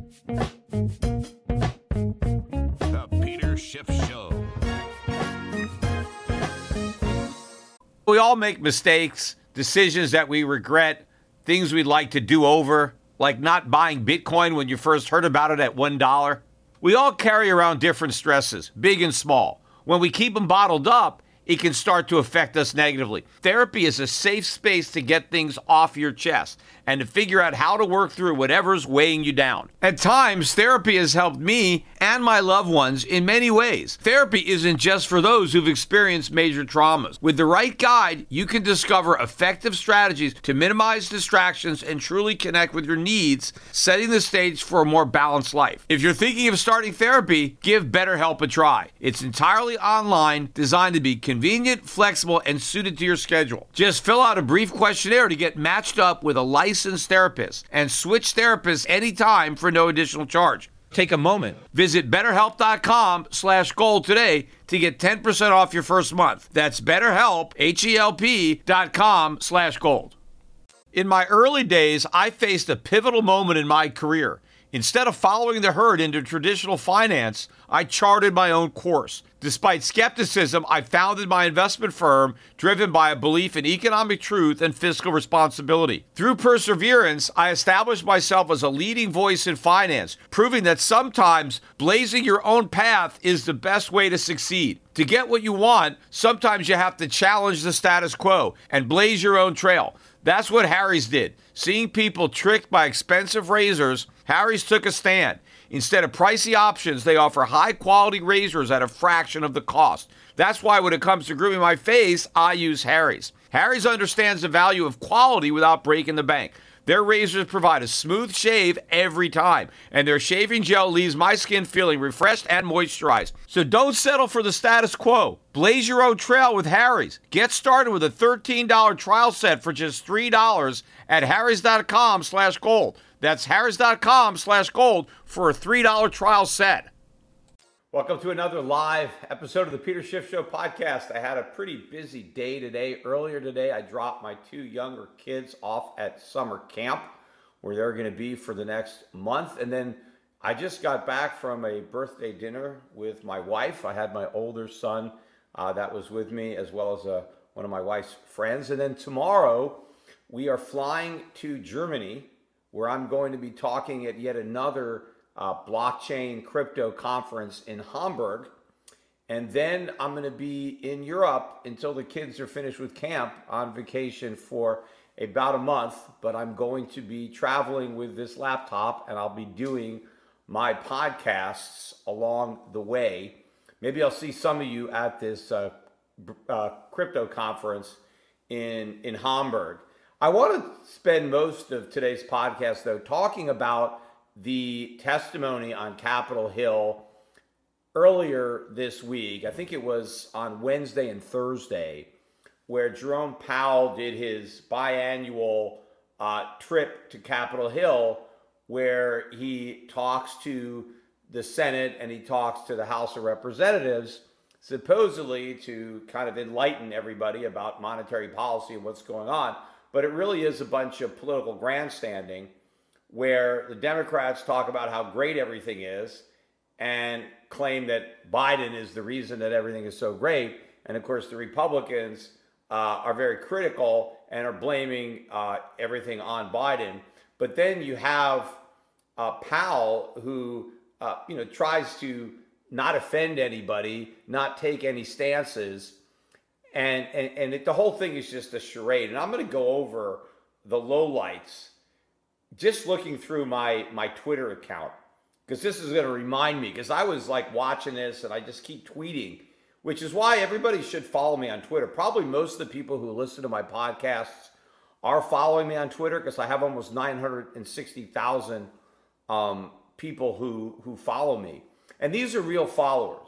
The Peter Schiff Show. We all make mistakes, decisions that we regret, things we'd like to do over, like not buying Bitcoin when you first heard about it at $1. We all carry around different stresses, big and small. When we keep them bottled up, it can start to affect us negatively. Therapy is a safe space to get things off your chest and to figure out how to work through whatever's weighing you down. At times, therapy has helped me and my loved ones in many ways. Therapy isn't just for those who've experienced major traumas. With the right guide, you can discover effective strategies to minimize distractions and truly connect with your needs, setting the stage for a more balanced life. If you're thinking of starting therapy, give BetterHelp a try. It's entirely online, designed to be convenient, flexible, and suited to your schedule. Just fill out a brief questionnaire to get matched up with a licensed therapist and switch therapists anytime for no additional charge. Take a moment. Visit BetterHelp.com/gold today to get 10% off your first month. That's BetterHelp, HELP.com/gold. In my early days, I faced a pivotal moment in my career. Instead of following the herd into traditional finance, I charted my own course. Despite skepticism, I founded my investment firm driven by a belief in economic truth and fiscal responsibility. Through perseverance, I established myself as a leading voice in finance, proving that sometimes blazing your own path is the best way to succeed. To get what you want, sometimes you have to challenge the status quo and blaze your own trail. That's what Harry's did. Seeing people tricked by expensive razors, Harry's took a stand. Instead of pricey options, they offer high-quality razors at a fraction of the cost. That's why when it comes to grooming my face, I use Harry's. Harry's understands the value of quality without breaking the bank. Their razors provide a smooth shave every time, and their shaving gel leaves my skin feeling refreshed and moisturized. So don't settle for the status quo. Blaze your own trail with Harry's. Get started with a $13 trial set for just $3 at harrys.com/gold. That's harrys.com/gold for a $3 trial set. Welcome to another live episode of the Peter Schiff Show podcast. I had a pretty busy day today. Earlier today, I dropped my two younger kids off at summer camp where they're going to be for the next month. And then I just got back from a birthday dinner with my wife. I had my older son that was with me, as well as one of my wife's friends. And then tomorrow, we are flying to Germany, where I'm going to be talking at yet another blockchain crypto conference in Hamburg. And then I'm going to be in Europe until the kids are finished with camp on vacation for about a month. But I'm going to be traveling with this laptop, and I'll be doing my podcasts along the way. Maybe I'll see some of you at this crypto conference in Hamburg. I want to spend most of today's podcast, though, talking about the testimony on Capitol Hill earlier this week. I think it was on Wednesday and Thursday, where Jerome Powell did his biannual trip to Capitol Hill, where he talks to the Senate and he talks to the House of Representatives, supposedly to kind of enlighten everybody about monetary policy and what's going on. But it really is a bunch of political grandstanding, where the Democrats talk about how great everything is and claim that Biden is the reason that everything is so great. And of course, the Republicans are very critical and are blaming everything on Biden. But then you have Powell, who tries to not offend anybody, not take any stances. And the whole thing is just a charade. And I'm going to go over the lowlights just looking through my Twitter account, because this is going to remind me, because I was like watching this and I just keep tweeting, which is why everybody should follow me on Twitter. Probably most of the people who listen to my podcasts are following me on Twitter, because I have almost 960,000 people who follow me. And these are real followers.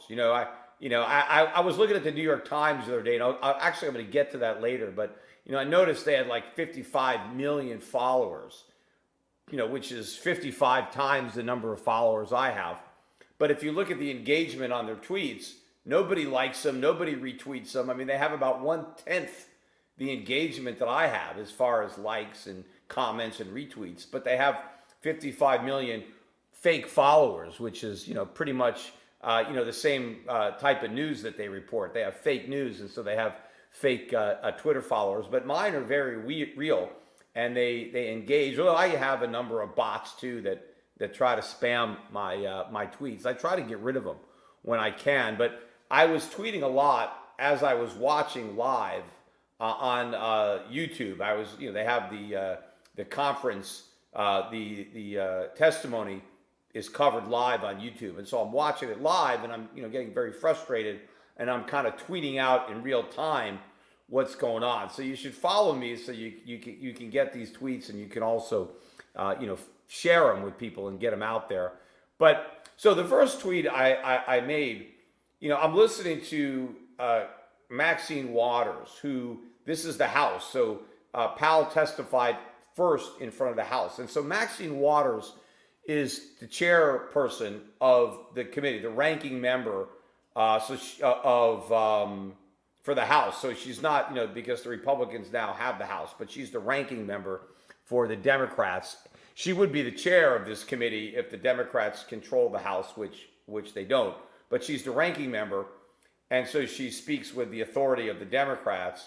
I was looking at the New York Times the other day, and I'm going to get to that later, but I noticed they had like 55 million followers, which is 55 times the number of followers I have. But if you look at the engagement on their tweets, nobody likes them, nobody retweets them. I mean, they have about 1/10 the engagement that I have as far as likes and comments and retweets, but they have 55 million fake followers, which is, pretty much, the same type of news that they report. They have fake news, and so they have fake Twitter followers. But mine are very real, and they engage. Well, I have a number of bots too that try to spam my tweets. I try to get rid of them when I can, but I was tweeting a lot as I was watching live on YouTube. I was, they have the conference, the testimony is covered live on YouTube, and so I'm watching it live, and I'm getting very frustrated, and I'm kind of tweeting out in real time what's going on. So you should follow me so you can get these tweets, and you can also share them with people and get them out there. But so the first tweet I made, I'm listening to Maxine Waters, who, this is the House. So Powell testified first in front of the House. And so Maxine Waters is the chairperson of the committee, the ranking member for the House. So she's not, because the Republicans now have the House, but she's the ranking member for the Democrats. She would be the chair of this committee if the Democrats control the House, which they don't. But she's the ranking member, and so she speaks with the authority of the Democrats.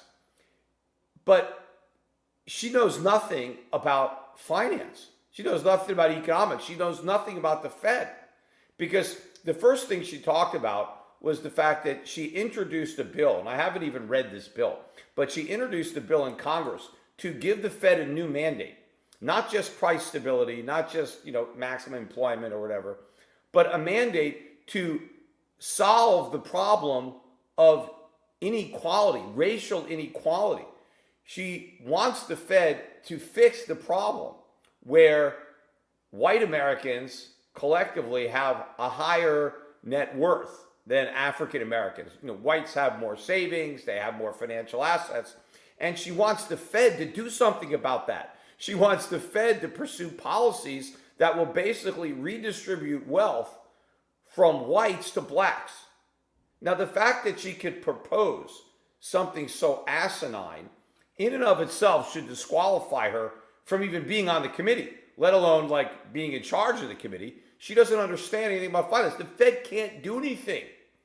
But she knows nothing about finance. She knows nothing about economics. She knows nothing about the Fed. Because the first thing she talked about was the fact that she introduced a bill, and I haven't even read this bill, but she introduced a bill in Congress to give the Fed a new mandate. Not just price stability, not just, maximum employment or whatever, but a mandate to solve the problem of inequality, racial inequality. She wants the Fed to fix the problem where white Americans collectively have a higher net worth than African Americans. Whites have more savings, they have more financial assets, and she wants the Fed to do something about that. She wants the Fed to pursue policies that will basically redistribute wealth from whites to blacks. Now, the fact that she could propose something so asinine in and of itself should disqualify her from even being on the committee, let alone like being in charge of the committee. She doesn't understand anything about finance. The Fed can't do anything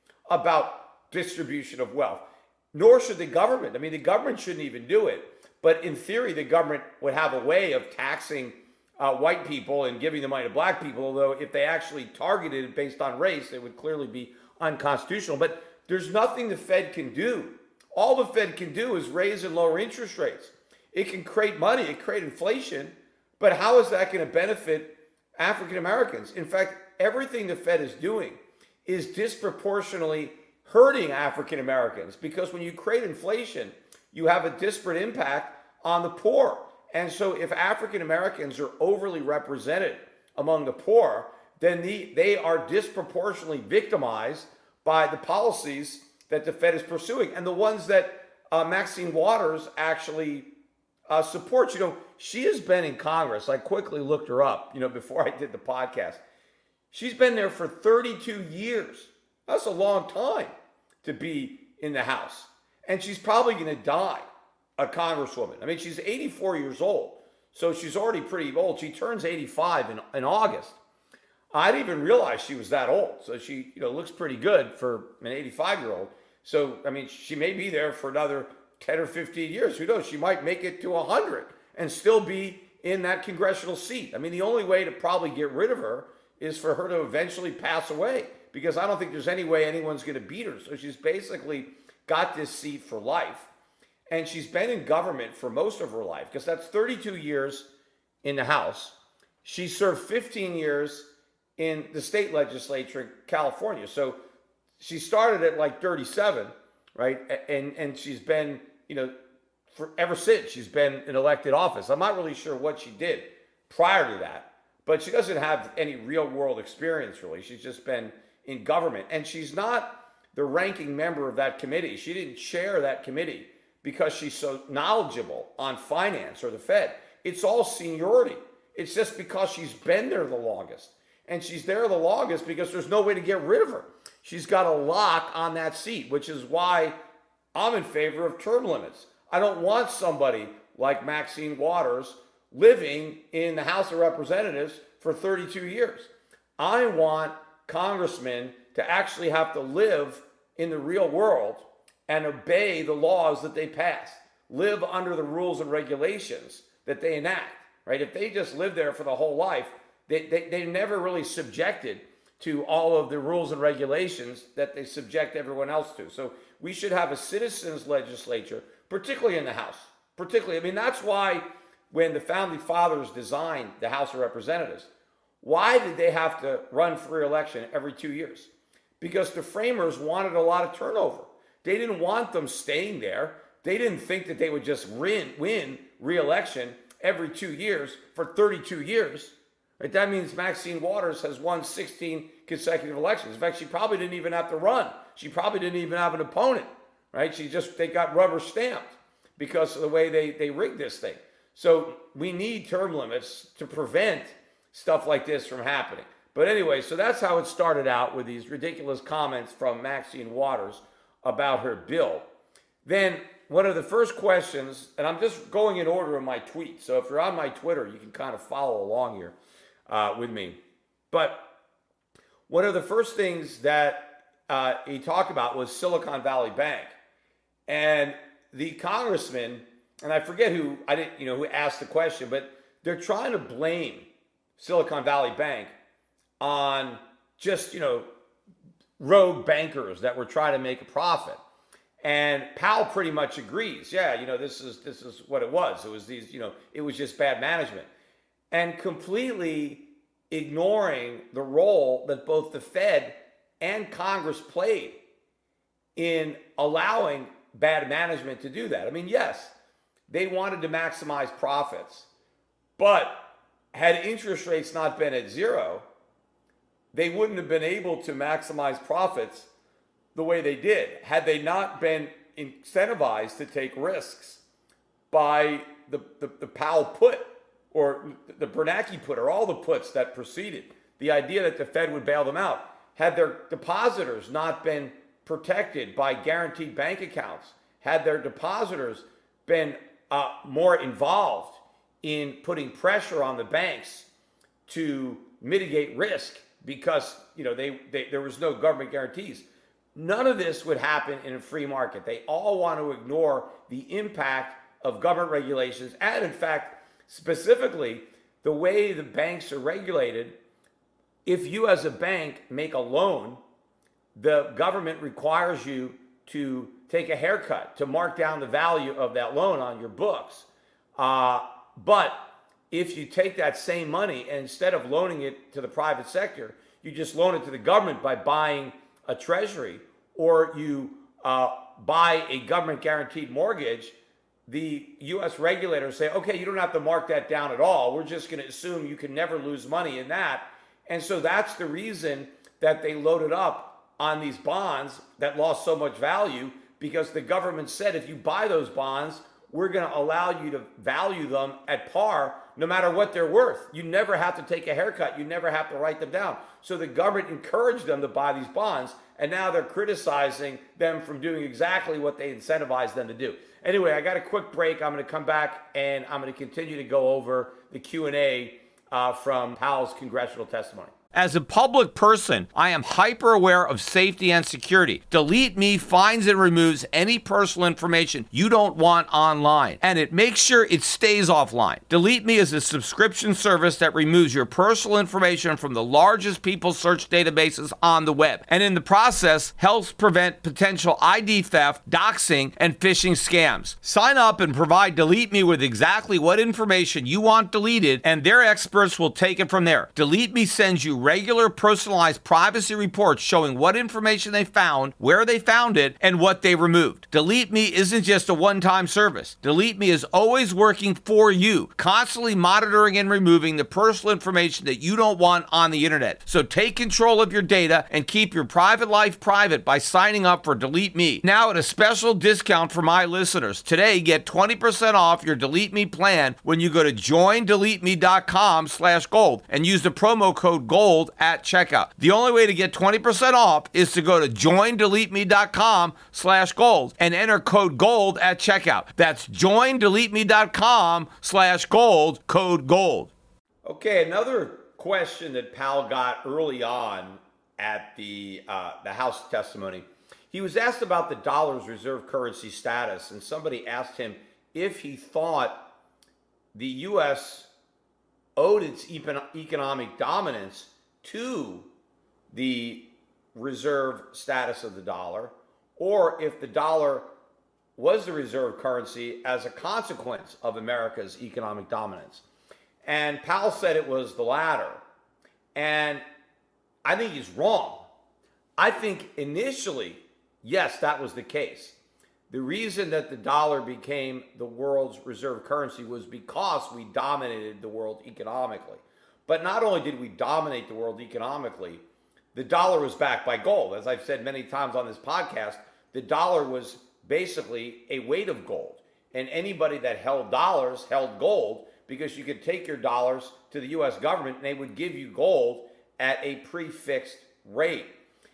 about distribution of wealth, nor should the government. I mean, the government shouldn't even do it. But in theory, the government would have a way of taxing white people and giving the money to black people, although if they actually targeted it based on race, it would clearly be unconstitutional. But there's nothing the Fed can do. All the Fed can do is raise and lower interest rates. It can create money, it can create inflation, but how is that going to benefit African Americans? In fact, everything the Fed is doing is disproportionately hurting African Americans, because when you create inflation, you have a disparate impact on the poor. And so if African Americans are overly represented among the poor, then they are disproportionately victimized by the policies that the Fed is pursuing. And the ones that Maxine Waters actually supports. She has been in Congress. I quickly looked her up, before I did the podcast. She's been there for 32 years. That's a long time to be in the House. And she's probably going to die a congresswoman. I mean, she's 84 years old, so she's already pretty old. She turns 85 in August. I didn't even realize she was that old. So she, looks pretty good for an 85-year-old. So, I mean, she may be there for another 10 or 15 years. Who knows? She might make it to 100 and still be in that congressional seat. I mean, the only way to probably get rid of her is for her to eventually pass away, because I don't think there's any way anyone's going to beat her. So she's basically got this seat for life. And she's been in government for most of her life, because that's 32 years in the House. She served 15 years in the state legislature in California. So she started at like 37, right? And she's been, ever since she's been in elected office. I'm not really sure what she did prior to that, but she doesn't have any real world experience, really. She's just been in government. And she's not the ranking member of that committee. She didn't chair that committee because she's so knowledgeable on finance or the Fed. It's all seniority. It's just because she's been there the longest. And she's there the longest because there's no way to get rid of her. She's got a lock on that seat, which is why I'm in favor of term limits. I don't want somebody like Maxine Waters living in the House of Representatives for 32 years. I want congressmen to actually have to live in the real world and obey the laws that they pass, live under the rules and regulations that they enact, right? If they just live there for the whole life, they're never really subjected to all of the rules and regulations that they subject everyone else to. So we should have a citizens legislature, particularly in the House. Particularly, I mean, that's why when the Founding Fathers designed the House of Representatives, why did they have to run for re-election every 2 years? Because the framers wanted a lot of turnover. They didn't want them staying there. They didn't think that they would just win re-election every 2 years for 32 years. Right? That means Maxine Waters has won 16 consecutive elections. In fact, she probably didn't even have to run. She probably didn't even have an opponent. Right? They got rubber stamped because of the way they rigged this thing. So we need term limits to prevent stuff like this from happening. But anyway, so that's how it started out, with these ridiculous comments from Maxine Waters about her bill. Then one of the first questions, and I'm just going in order of my tweets, so if you're on my Twitter, you can kind of follow along here with me. But one of the first things that he talked about was Silicon Valley Bank. And the congressman, and I forget who asked the question, but they're trying to blame Silicon Valley Bank on just, rogue bankers that were trying to make a profit. And Powell pretty much agrees. Yeah, this is what it was. It was it was just bad management. And completely ignoring the role that both the Fed and Congress played in allowing bad management to do that. I mean, yes, they wanted to maximize profits, but had interest rates not been at zero, they wouldn't have been able to maximize profits the way they did had they not been incentivized to take risks by the Powell put, or the Bernanke put, or all the puts that preceded. The idea that the Fed would bail them out. Had their depositors not been protected by guaranteed bank accounts, had their depositors been more involved in putting pressure on the banks to mitigate risk, because there was no government guarantees, none of this would happen in a free market. They all want to ignore the impact of government regulations, and in fact, specifically, the way the banks are regulated. If you as a bank make a loan, the government requires you to take a haircut to mark down the value of that loan on your books. But if you take that same money and instead of loaning it to the private sector, you just loan it to the government by buying a treasury, or you buy a government guaranteed mortgage, the U.S. regulators say, okay, you don't have to mark that down at all. We're just going to assume you can never lose money in that. And so that's the reason that they loaded up on these bonds that lost so much value, because the government said, if you buy those bonds, we're going to allow you to value them at par no matter what they're worth. You never have to take a haircut. You never have to write them down. So the government encouraged them to buy these bonds, and now they're criticizing them from doing exactly what they incentivized them to do. Anyway, I got a quick break. I'm going to come back, and I'm going to continue to go over the Q&A from Powell's congressional testimony. As a public person, I am hyper aware of safety and security. Delete Me finds and removes any personal information you don't want online, and it makes sure it stays offline. Delete Me is a subscription service that removes your personal information from the largest people search databases on the web, and in the process helps prevent potential ID theft, doxing, and phishing scams. Sign up and provide Delete Me with exactly what information you want deleted, and their experts will take it from there. Delete Me sends you regular personalized privacy reports showing what information they found, where they found it, and what they removed. Delete Me isn't just a one-time service. Delete Me is always working for you, constantly monitoring and removing the personal information that you don't want on the internet. So take control of your data and keep your private life private by signing up for Delete Me. Now at a special discount for my listeners. Today, get 20% off your Delete Me plan when you go to joindeleteme.com/gold and use the promo code GOLD at checkout. The only way to get 20% off is to go to joindeleteme.com/gold and enter code GOLD at checkout. That's joindeleteme.com/gold, code GOLD. Okay, another question that Powell got early on at the House testimony. He was asked about the dollar's reserve currency status, and somebody asked him if he thought the U.S. owed its economic dominance to the reserve status of the dollar, or if the dollar was the reserve currency as a consequence of America's economic dominance. And Powell said it was the latter. And I think he's wrong. I think initially, yes, that was the case. The reason that the dollar became the world's reserve currency was because we dominated the world economically. But not only did we dominate the world economically, the dollar was backed by gold. As I've said many times on this podcast, the dollar was basically a weight of gold. And anybody that held dollars held gold, because you could take your dollars to the U.S. government and they would give you gold at a prefixed rate.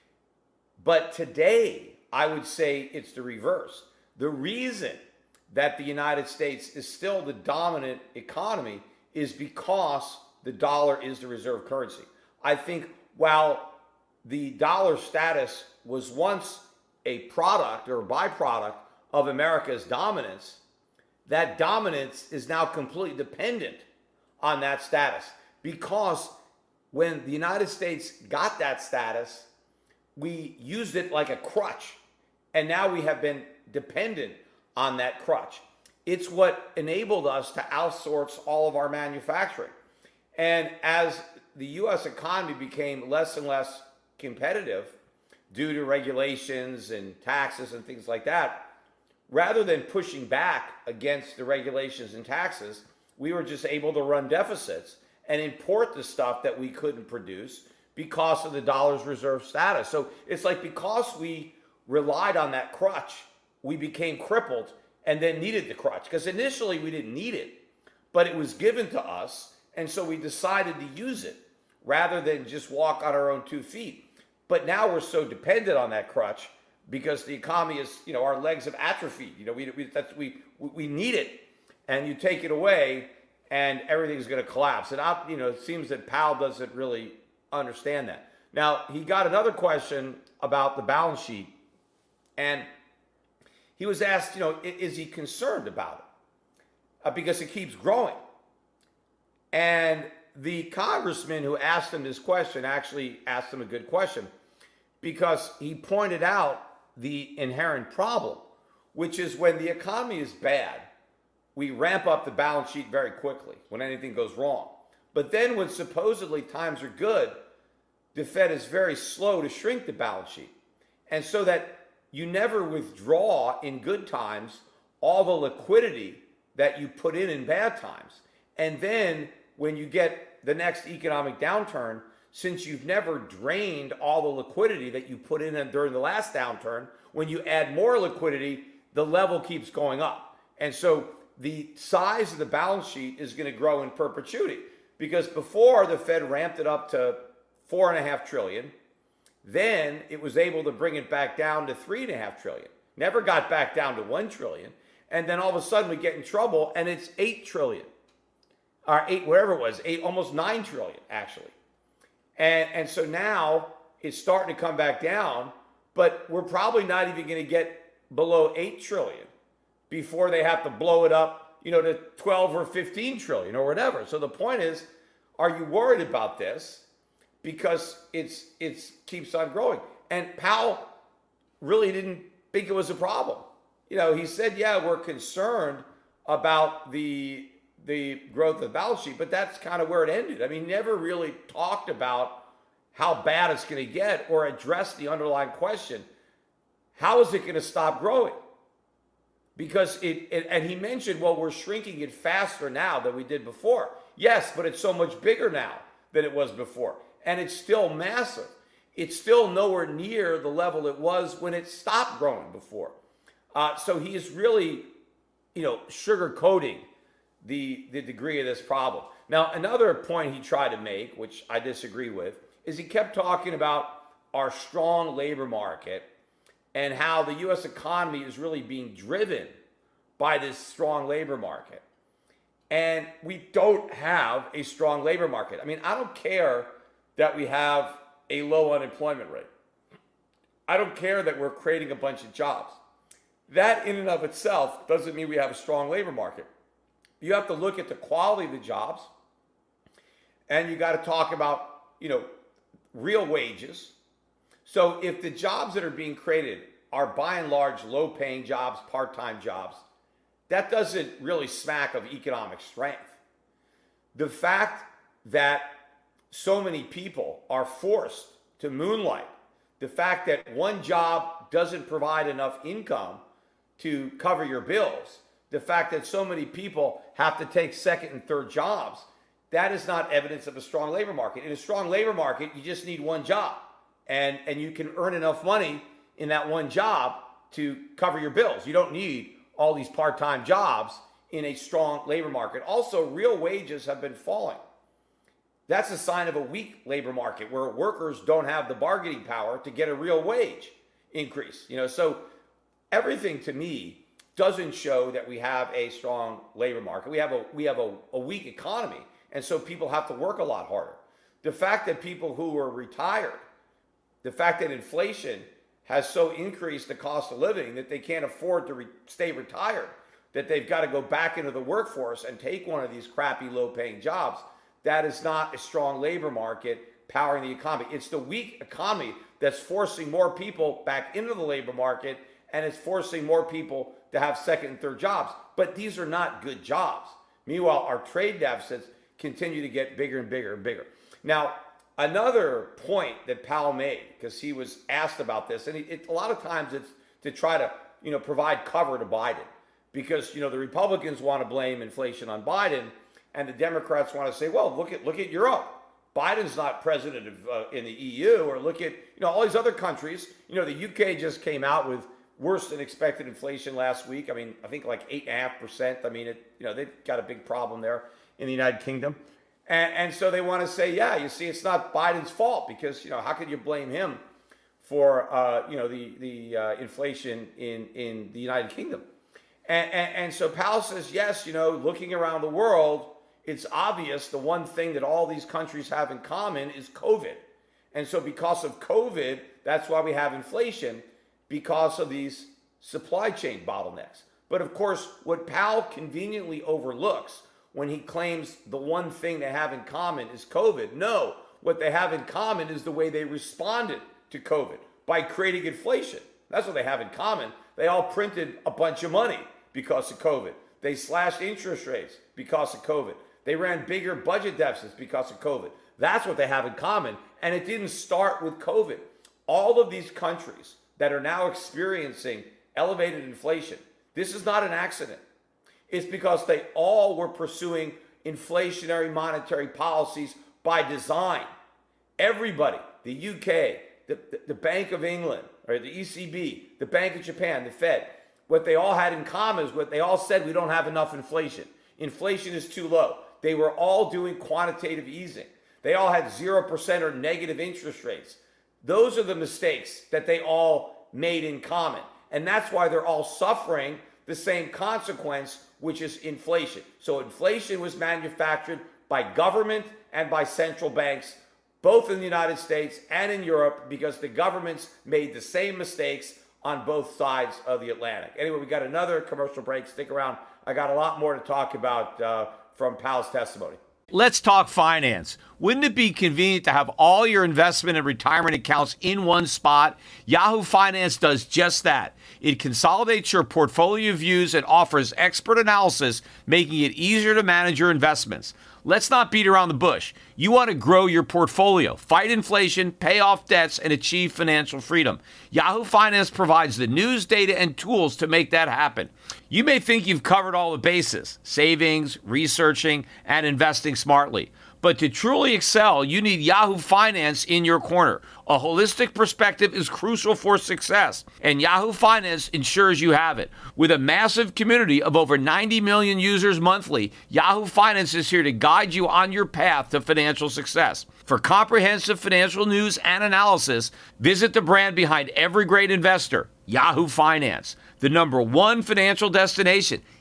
But today, I would say it's the reverse. The reason that the United States is still the dominant economy is because the dollar is the reserve currency. I think while the dollar status was once a product or a byproduct of America's dominance, that dominance is now completely dependent on that status. Because when the United States got that status, we used it like a crutch. And now we have been dependent on that crutch. It's what enabled us to outsource all of our manufacturing. And as the U.S. economy became less and less competitive due to regulations and taxes and things like that, rather than pushing back against the regulations and taxes, we were just able to run deficits and import the stuff that we couldn't produce because of the dollar's reserve status. So it's like because we relied on that crutch, we became crippled and then needed the crutch. Because initially we didn't need it, but it was given to us, and so we decided to use it rather than just walk on our own 2 feet. But now we're so dependent on that crutch because the economy is, our legs have atrophied. We need it, and you take it away, and everything's going to collapse. And it seems that Powell doesn't really understand that. Now, he got another question about the balance sheet, and he was asked, is he concerned about it? Because it keeps growing. And the congressman who asked him this question actually asked him a good question, because he pointed out the inherent problem, which is when the economy is bad, we ramp up the balance sheet very quickly when anything goes wrong. But then when supposedly times are good, the Fed is very slow to shrink the balance sheet. And so that you never withdraw in good times all the liquidity that you put in bad times. And then when you get the next economic downturn, since you've never drained all the liquidity that you put in during the last downturn, when you add more liquidity, the level keeps going up. And so the size of the balance sheet is going to grow in perpetuity, because before the Fed ramped it up to $4.5 trillion, then it was able to bring it back down to $3.5 trillion. Never got back down to $1 trillion. And then all of a sudden we get in trouble and it's $8 trillion. Or whatever it was, almost $9 trillion actually. And so now it's starting to come back down, but we're probably not even going to get below $8 trillion before they have to blow it up, to 12 or 15 trillion or whatever. So the point is, are you worried about this? Because it keeps on growing. And Powell really didn't think it was a problem. He said, yeah, we're concerned about the growth of the balance sheet, but that's kind of where it ended. I mean, he never really talked about how bad it's going to get or addressed the underlying question. How is it going to stop growing? Because and he mentioned, well, we're shrinking it faster now than we did before. Yes, but it's so much bigger now than it was before. And it's still massive. It's still nowhere near the level it was when it stopped growing before. So he is really, sugarcoating the degree of this problem. Now, another point he tried to make, which I disagree with, is he kept talking about our strong labor market and how the U.S. economy is really being driven by this strong labor market. And we don't have a strong labor market. I mean, I don't care that we have a low unemployment rate. I don't care that we're creating a bunch of jobs. That in and of itself doesn't mean we have a strong labor market. You have to look at the quality of the jobs, and you got to talk about, real wages. So if the jobs that are being created are by and large low-paying jobs, part-time jobs, that doesn't really smack of economic strength. The fact that so many people are forced to moonlight, the fact that one job doesn't provide enough income to cover your bills, the fact that so many people have to take second and third jobs, that is not evidence of a strong labor market. In a strong labor market, you just need one job, and you can earn enough money in that one job to cover your bills. You don't need all these part-time jobs in a strong labor market. Also, real wages have been falling. That's a sign of a weak labor market where workers don't have the bargaining power to get a real wage increase. So everything to me doesn't show that we have a strong labor market. We have a weak economy, and so people have to work a lot harder. The fact that people who are retired, the fact that inflation has so increased the cost of living that they can't afford to stay retired, that they've got to go back into the workforce and take one of these crappy low-paying jobs, that is not a strong labor market powering the economy. It's the weak economy that's forcing more people back into the labor market, and it's forcing more people to have second and third jobs. But these are not good jobs. Meanwhile, our trade deficits continue to get bigger and bigger and bigger. Now, another point that Powell made, because he was asked about this, and a lot of times it's to try to provide cover to Biden, because the Republicans want to blame inflation on Biden, and the Democrats want to say, well, look at Europe. Biden's not president in the EU, or look at all these other countries. The UK just came out with worse than expected inflation last week. I think like 8.5%. They've got a big problem there in the United Kingdom. And so they want to say, yeah, you see, it's not Biden's fault, because, how could you blame him for, the inflation in the United Kingdom? And so Powell says, yes, looking around the world, it's obvious the one thing that all these countries have in common is COVID. And so because of COVID, that's why we have inflation, because of these supply chain bottlenecks. But of course, what Powell conveniently overlooks when he claims the one thing they have in common is COVID, no, what they have in common is the way they responded to COVID by creating inflation. That's what they have in common. They all printed a bunch of money because of COVID. They slashed interest rates because of COVID. They ran bigger budget deficits because of COVID. That's what they have in common. And it didn't start with COVID. All of these countries that are now experiencing elevated inflation, this is not an accident. It's because they all were pursuing inflationary monetary policies by design. Everybody, the UK, the Bank of England, or the ECB, the Bank of Japan, the Fed, what they all had in common is what they all said: we don't have enough inflation. Inflation is too low. They were all doing quantitative easing. They all had 0% or negative interest rates. Those are the mistakes that they all made in common. And that's why they're all suffering the same consequence, which is inflation. So inflation was manufactured by government and by central banks, both in the United States and in Europe, because the governments made the same mistakes on both sides of the Atlantic. Anyway, we got another commercial break. Stick around. I got a lot more to talk about from Powell's testimony. Let's talk finance. Wouldn't it be convenient to have all your investment and retirement accounts in one spot? Yahoo Finance does just that. It consolidates your portfolio views and offers expert analysis, making it easier to manage your investments. Let's not beat around the bush. You want to grow your portfolio, fight inflation, pay off debts, and achieve financial freedom. Yahoo Finance provides the news, data, and tools to make that happen. You may think you've covered all the bases: savings, researching, and investing smartly. But to truly excel, you need Yahoo Finance in your corner. A holistic perspective is crucial for success, and Yahoo Finance ensures you have it. With a massive community of over 90 million users monthly, Yahoo Finance is here to guide you on your path to financial success. For comprehensive financial news and analysis, visit the brand behind every great investor, Yahoo Finance, the #1 financial destination.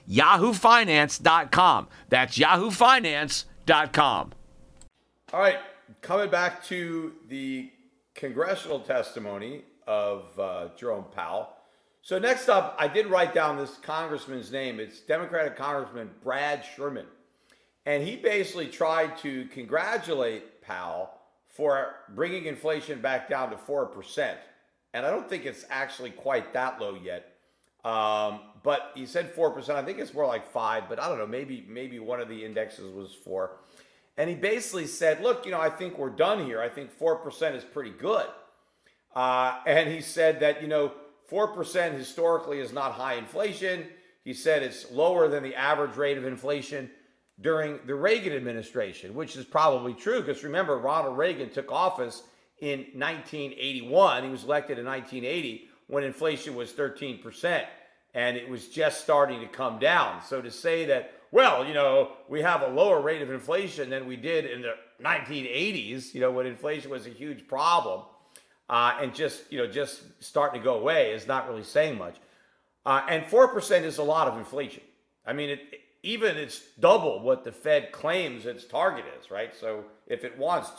yahoofinance.com. That's yahoofinance.com. All right, coming back to the congressional testimony of Jerome Powell. So next up, I did write down this congressman's name. It's Democratic Congressman Brad Sherman. And he basically tried to congratulate Powell for bringing inflation back down to 4%. And I don't think it's actually quite that low yet. But he said 4%. I think it's more like 5, but I don't know. Maybe one of the indexes was 4. And he basically said, look, I think we're done here. I think 4% is pretty good. And he said that, 4% historically is not high inflation. He said it's lower than the average rate of inflation during the Reagan administration, which is probably true because remember, Ronald Reagan took office in 1981. He was elected in 1980 when inflation was 13% and it was just starting to come down. So to say that, well, we have a lower rate of inflation than we did in the 1980s, when inflation was a huge problem, and just starting to go away is not really saying much. And 4% is a lot of inflation. I mean, it's double what the Fed claims its target is, right? So if it wants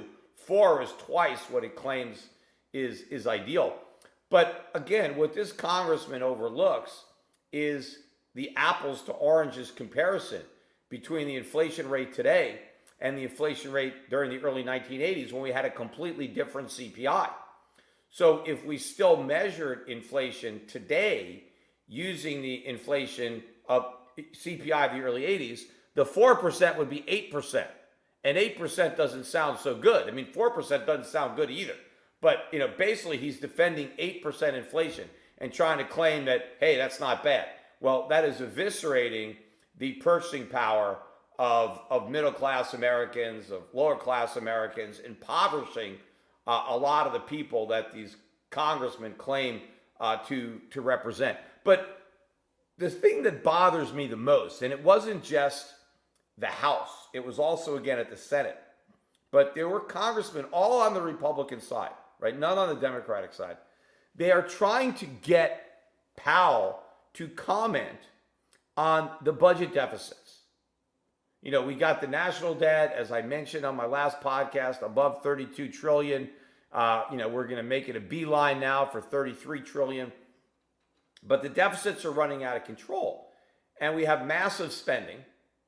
4 is twice what it claims is ideal. But again, what this congressman overlooks is the apples to oranges comparison between the inflation rate today and the inflation rate during the early 1980s when we had a completely different CPI. So if we still measured inflation today using the inflation of CPI of the early 80s, the 4% would be 8%. And 8% doesn't sound so good. I mean, 4% doesn't sound good either. But, basically he's defending 8% inflation and trying to claim that, hey, that's not bad. Well, that is eviscerating the purchasing power of middle-class Americans, of lower-class Americans, impoverishing a lot of the people that these congressmen claim to represent. But the thing that bothers me the most, and it wasn't just the House, it was also, again, at the Senate, but there were congressmen all on the Republican side, right? None on the Democratic side. They are trying to get Powell to comment on the budget deficits. We got the national debt, as I mentioned on my last podcast, above 32 trillion. We're going to make it a beeline now for 33 trillion. But the deficits are running out of control. And we have massive spending.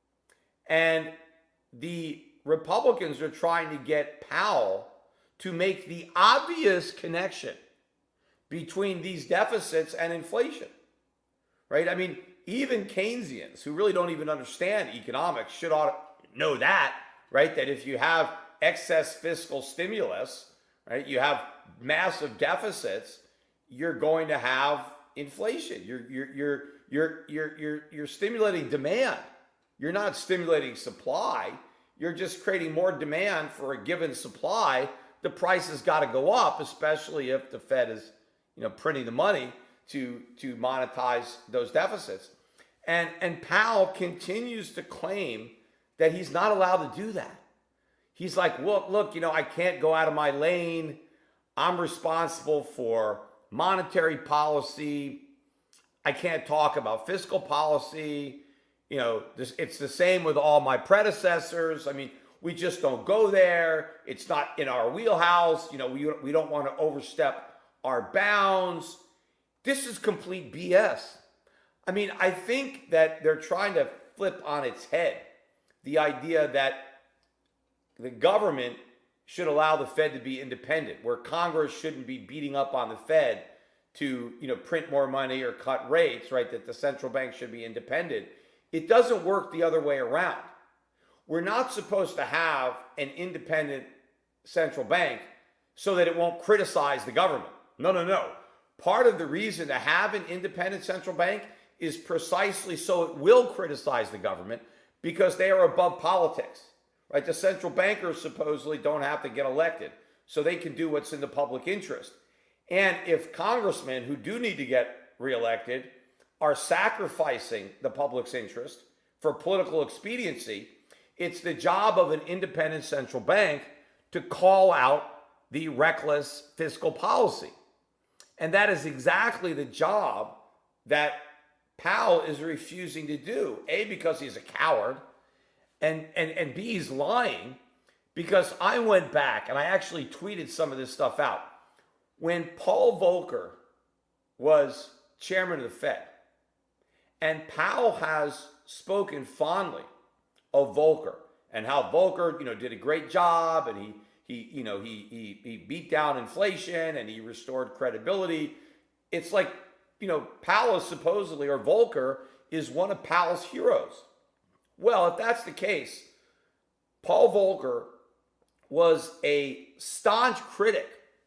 And the Republicans are trying to get Powell to make the obvious connection between these deficits and inflation, right? I mean, even Keynesians who really don't even understand economics should ought to know that, right? That if you have excess fiscal stimulus, right, you have massive deficits, you're going to have inflation. You're stimulating demand. You're not stimulating supply. You're just creating more demand for a given supply. The price has got to go up, especially if the Fed is, printing the money to monetize those deficits. And Powell continues to claim that he's not allowed to do that. He's like, look, I can't go out of my lane. I'm responsible for monetary policy. I can't talk about fiscal policy. It's the same with all my predecessors. I mean, we just don't go there. It's not in our wheelhouse. We don't want to overstep our bounds. This is complete BS. I mean, I think that they're trying to flip on its head the idea that the government should allow the Fed to be independent, where Congress shouldn't be beating up on the Fed to, print more money or cut rates, right? That the central bank should be independent. It doesn't work the other way around. We're not supposed to have an independent central bank so that it won't criticize the government. No. Part of the reason to have an independent central bank is precisely so it will criticize the government because they are above politics, right? The central bankers supposedly don't have to get elected, so they can do what's in the public interest. And if congressmen who do need to get reelected are sacrificing the public's interest for political expediency, it's the job of an independent central bank to call out the reckless fiscal policy. And that is exactly the job that Powell is refusing to do. A, because he's a coward, and B, he's lying, because I went back and I actually tweeted some of this stuff out. When Paul Volcker was chairman of the Fed, and Powell has spoken fondly of Volcker and how Volcker, did a great job, and he beat down inflation and he restored credibility. It's like, Powell is supposedly, or Volcker is one of Powell's heroes. Well, if that's the case, Paul Volcker was a staunch critic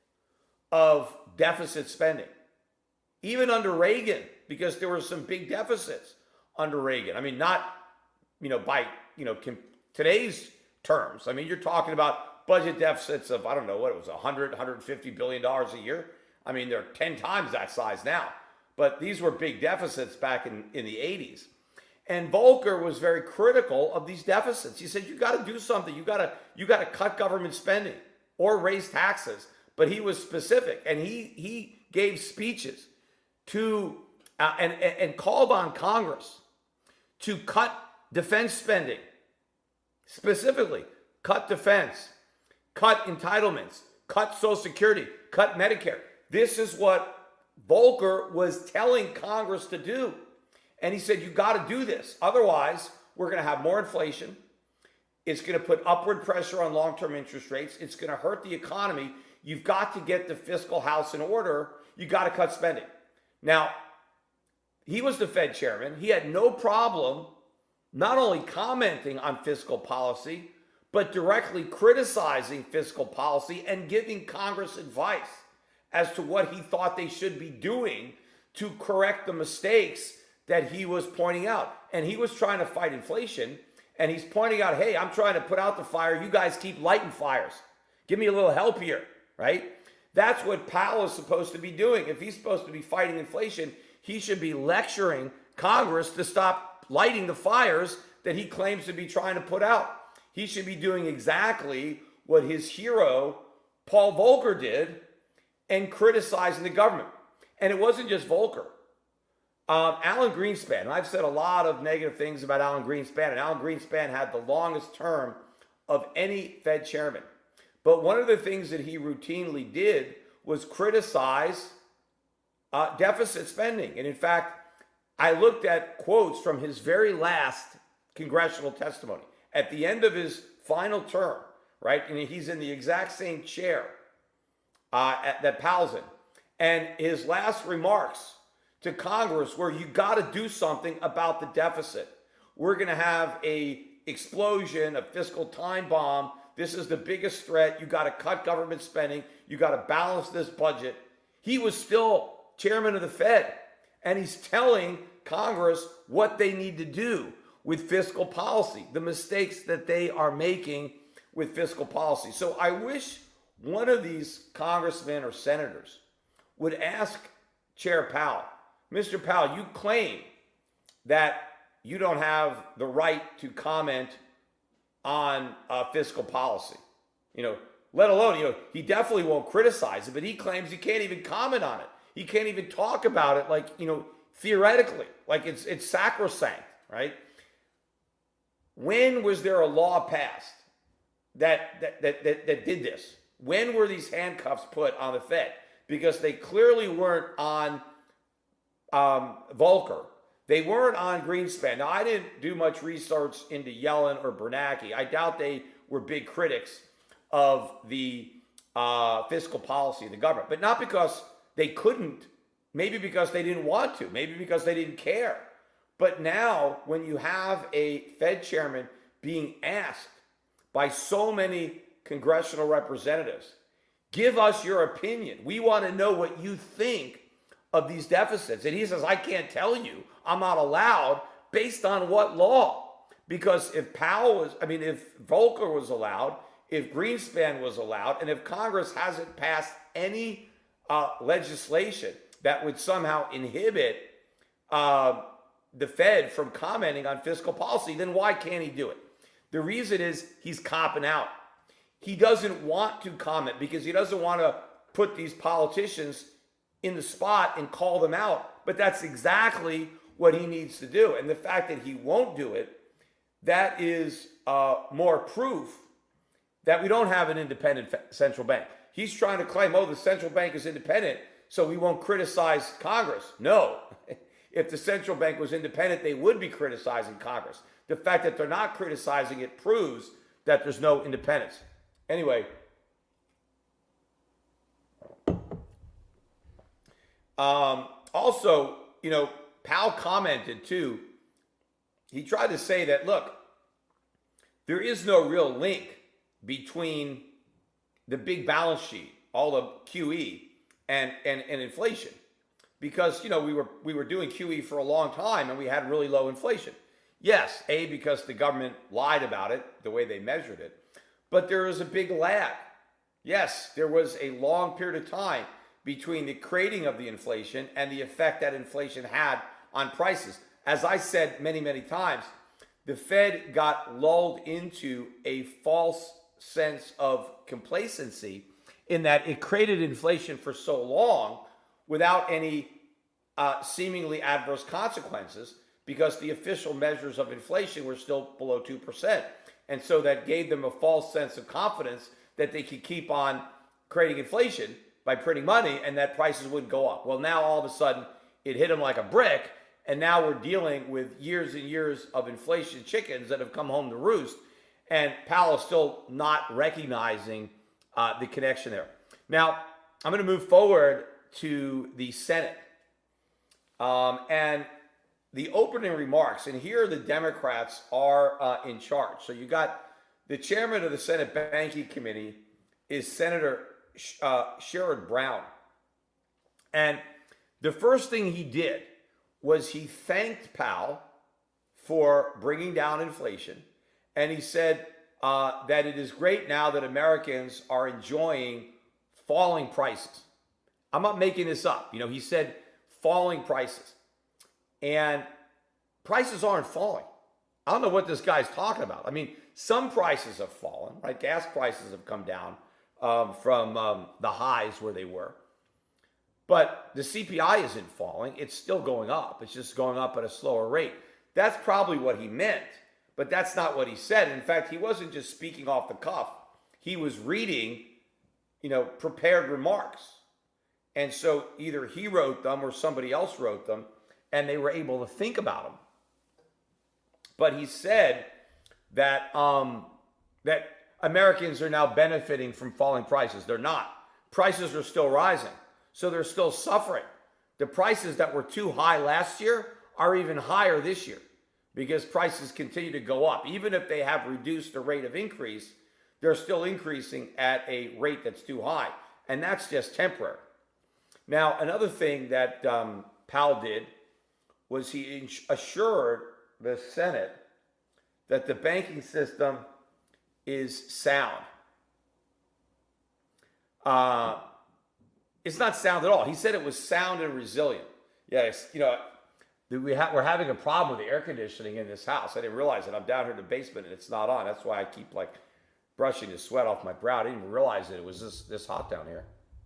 of deficit spending, even under Reagan, because there were some big deficits under Reagan. I mean, not, by, today's terms. I mean, you're talking about budget deficits of, I don't know what it was, $150 billion a year. I mean, they're 10 times that size now. But these were big deficits back in the 80s. And Volcker was very critical of these deficits. He said, you got to do something. You got to cut government spending or raise taxes. But he was specific, and he gave speeches to and called on Congress to cut defense spending, specifically cut defense, cut entitlements, cut Social Security, cut Medicare. This is what Volcker was telling Congress to do. And he said, you got to do this. Otherwise, we're going to have more inflation. It's going to put upward pressure on long-term interest rates. It's going to hurt the economy. You've got to get the fiscal house in order. You got to cut spending. Now, he was the Fed chairman. He had no problem not only commenting on fiscal policy, but directly criticizing fiscal policy and giving Congress advice as to what he thought they should be doing to correct the mistakes that he was pointing out. And he was trying to fight inflation, and he's pointing out, hey, I'm trying to put out the fire. You guys keep lighting fires. Give me a little help here, right? That's what Powell is supposed to be doing. If he's supposed to be fighting inflation, he should be lecturing Congress to stop lighting the fires that he claims to be trying to put out. He should be doing exactly what his hero, Paul Volcker, did, and criticizing the government. And it wasn't just Volcker. Alan Greenspan, and I've said a lot of negative things about Alan Greenspan, and Alan Greenspan had the longest term of any Fed chairman. But one of the things that he routinely did was criticize deficit spending. And in fact, I looked at quotes from his very last congressional testimony at the end of his final term, right? And he's in the exact same chair that Powell's in. And his last remarks to Congress were, you got to do something about the deficit. We're going to have a explosion, a fiscal time bomb. This is the biggest threat. You got to cut government spending. You got to balance this budget. He was still chairman of the Fed, and he's telling Congress what they need to do with fiscal policy, the mistakes that they are making with fiscal policy. So I wish one of these congressmen or senators would ask Chair Powell, Mr. Powell, you claim that you don't have the right to comment on fiscal policy, let alone, he definitely won't criticize it, but he claims he can't even comment on it. He can't even talk about it like, theoretically, like it's sacrosanct, right? When was there a law passed that did this? When were these handcuffs put on the Fed? Because they clearly weren't on Volcker. They weren't on Greenspan. Now, I didn't do much research into Yellen or Bernanke. I doubt they were big critics of the fiscal policy of the government, but not because they couldn't, maybe because they didn't want to, maybe because they didn't care. But now, when you have a Fed chairman being asked by so many congressional representatives, give us your opinion. We want to know what you think of these deficits. And he says, I can't tell you. I'm not allowed. Based on what law? Because if Volcker was allowed, if Greenspan was allowed, and if Congress hasn't passed any legislation that would somehow inhibit the Fed from commenting on fiscal policy, then why can't he do it? The reason is he's copping out. He doesn't want to comment because he doesn't want to put these politicians in the spot and call them out. But that's exactly what he needs to do. And the fact that he won't do it, that is more proof that we don't have an independent central bank. He's trying to claim, oh, the central bank is independent, so we won't criticize Congress. No. If the central bank was independent, they would be criticizing Congress. The fact that they're not criticizing it proves that there's no independence. Anyway, also, Powell commented too. He tried to say that, look, there is no real link between the big balance sheet, all the QE, and inflation, because we were doing QE for a long time and we had really low inflation. Yes, because the government lied about it, the way they measured it, but there is a big lag. Yes, there was a long period of time between the creating of the inflation and the effect that inflation had on prices. As I said many, many times, the Fed got lulled into a false sense of complacency in that it created inflation for so long without any seemingly adverse consequences, because the official measures of inflation were still below 2%. And so that gave them a false sense of confidence that they could keep on creating inflation by printing money and that prices wouldn't go up. Well, now all of a sudden it hit them like a brick, and now we're dealing with years and years of inflation chickens that have come home to roost, and Powell is still not recognizing the connection there. Now, I'm going to move forward to the Senate. And the opening remarks, and here the Democrats are in charge. So you got the chairman of the Senate Banking Committee is Senator Sherrod Brown. And the first thing he did was he thanked Powell for bringing down inflation. And he said that it is great now that Americans are enjoying falling prices. I'm not making this up. He said falling prices. And prices aren't falling. I don't know what this guy's talking about. I mean, some prices have fallen, right? Gas prices have come down from the highs where they were. But the CPI isn't falling. It's still going up. It's just going up at a slower rate. That's probably what he meant, but that's not what he said. In fact, he wasn't just speaking off the cuff. He was reading, prepared remarks. And so either he wrote them or somebody else wrote them, and they were able to think about them. But he said that that Americans are now benefiting from falling prices. They're not. Prices are still rising, so they're still suffering. The prices that were too high last year are even higher this year because prices continue to go up. Even if they have reduced the rate of increase, they're still increasing at a rate that's too high, and that's just temporary. Now, another thing that Powell did was he assured the Senate that the banking system is sound. It's not sound at all. He said it was sound and resilient. Yes, we're having a problem with the air conditioning in this house. I didn't realize it. I'm down here in the basement and it's not on. That's why I keep brushing the sweat off my brow. I didn't even realize that it was this hot down here.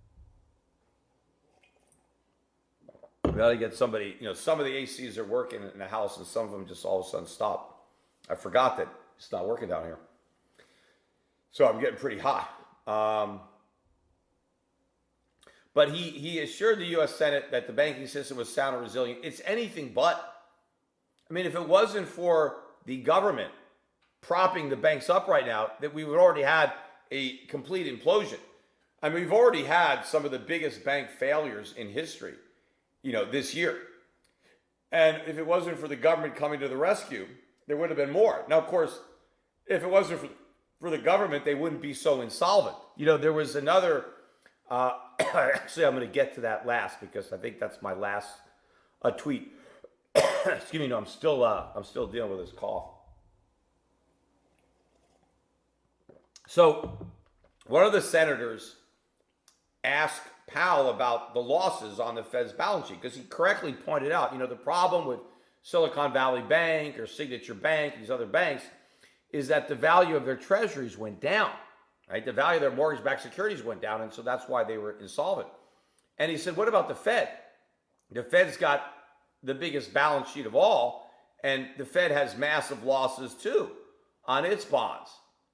We got to get somebody, some of the ACs are working in the house and some of them just all of a sudden stop. I forgot that it's not working down here. So I'm getting pretty hot. But he assured the U.S. Senate that the banking system was sound and resilient. It's anything but. I mean, if it wasn't for the government propping the banks up right now, that we would already had a complete implosion. I mean, we've already had some of the biggest bank failures in history, this year. And if it wasn't for the government coming to the rescue, there would have been more. Now, of course, if it wasn't for the government, they wouldn't be so insolvent. There was another, actually, I'm going to get to that last because I think that's my last tweet. Excuse me, no, I'm still dealing with this cough. So one of the senators asked Powell about the losses on the Fed's balance sheet because he correctly pointed out, the problem with Silicon Valley Bank or Signature Bank, these other banks, is that the value of their treasuries went down, right? The value of their mortgage-backed securities went down, and so that's why they were insolvent. And he said, what about the Fed? The Fed's got the biggest balance sheet of all, and the Fed has massive losses too on its bonds.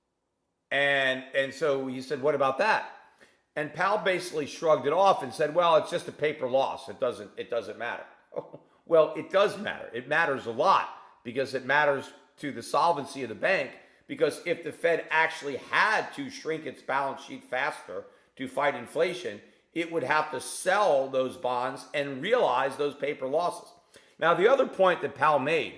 And so he said, what about that? And Powell basically shrugged it off and said, well, it's just a paper loss. It doesn't matter. Well, it does matter. It matters a lot because it matters to the solvency of the bank. Because if the Fed actually had to shrink its balance sheet faster to fight inflation, it would have to sell those bonds and realize those paper losses. Now, the other point that Powell made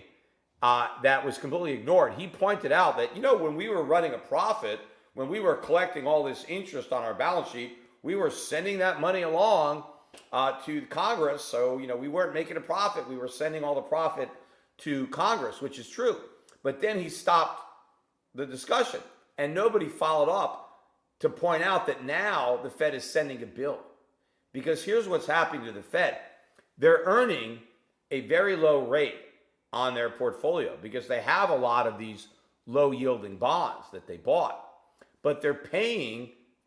that was completely ignored, he pointed out that, when we were running a profit, when we were collecting all this interest on our balance sheet, we were sending that money along to Congress. So, we weren't making a profit. We were sending all the profit to Congress, which is true. But then he stopped the discussion, and nobody followed up to point out that now the Fed is sending a bill. Because here's what's happening to the Fed. They're earning a very low rate on their portfolio because they have a lot of these low-yielding bonds that they bought. But they're paying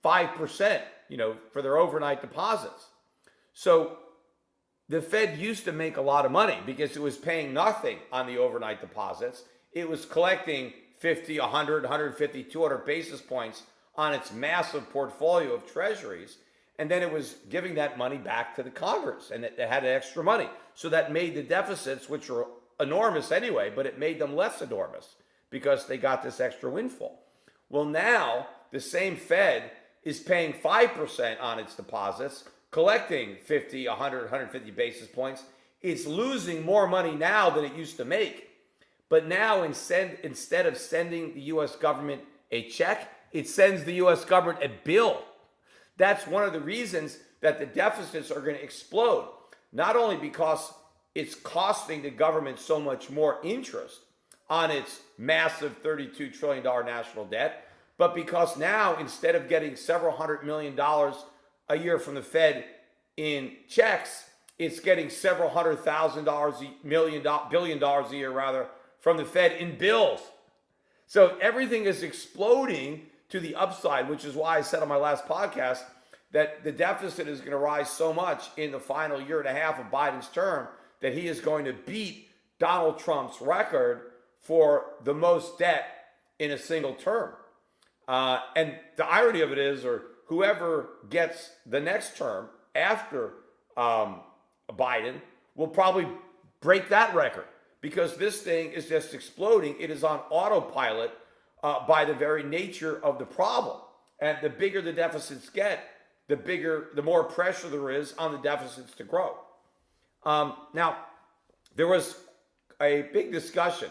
5%, for their overnight deposits. So the Fed used to make a lot of money because it was paying nothing on the overnight deposits. It was collecting 50, 100, 150, 200 basis points on its massive portfolio of treasuries. And then it was giving that money back to the Congress, and it had extra money. So that made the deficits, which were enormous anyway, but it made them less enormous because they got this extra windfall. Well, now the same Fed is paying 5% on its deposits, collecting 50, 100, 150 basis points. It's losing more money now than it used to make. But now instead of sending the U.S. government a check, it sends the U.S. government a bill. That's one of the reasons that the deficits are going to explode. Not only because it's costing the government so much more interest on its massive $32 trillion national debt, but because now instead of getting several $100 million a year from the Fed in checks, it's getting several $100,000 billion a year rather from the Fed in bills. So everything is exploding to the upside, which is why I said on my last podcast that the deficit is going to rise so much in the final year and a half of Biden's term that he is going to beat Donald Trump's record for the most debt in a single term. And the irony of it is, or whoever gets the next term after Biden will probably break that record because this thing is just exploding. It is on autopilot by the very nature of the problem. And the bigger the deficits get, the more pressure there is on the deficits to grow. Now, there was a big discussion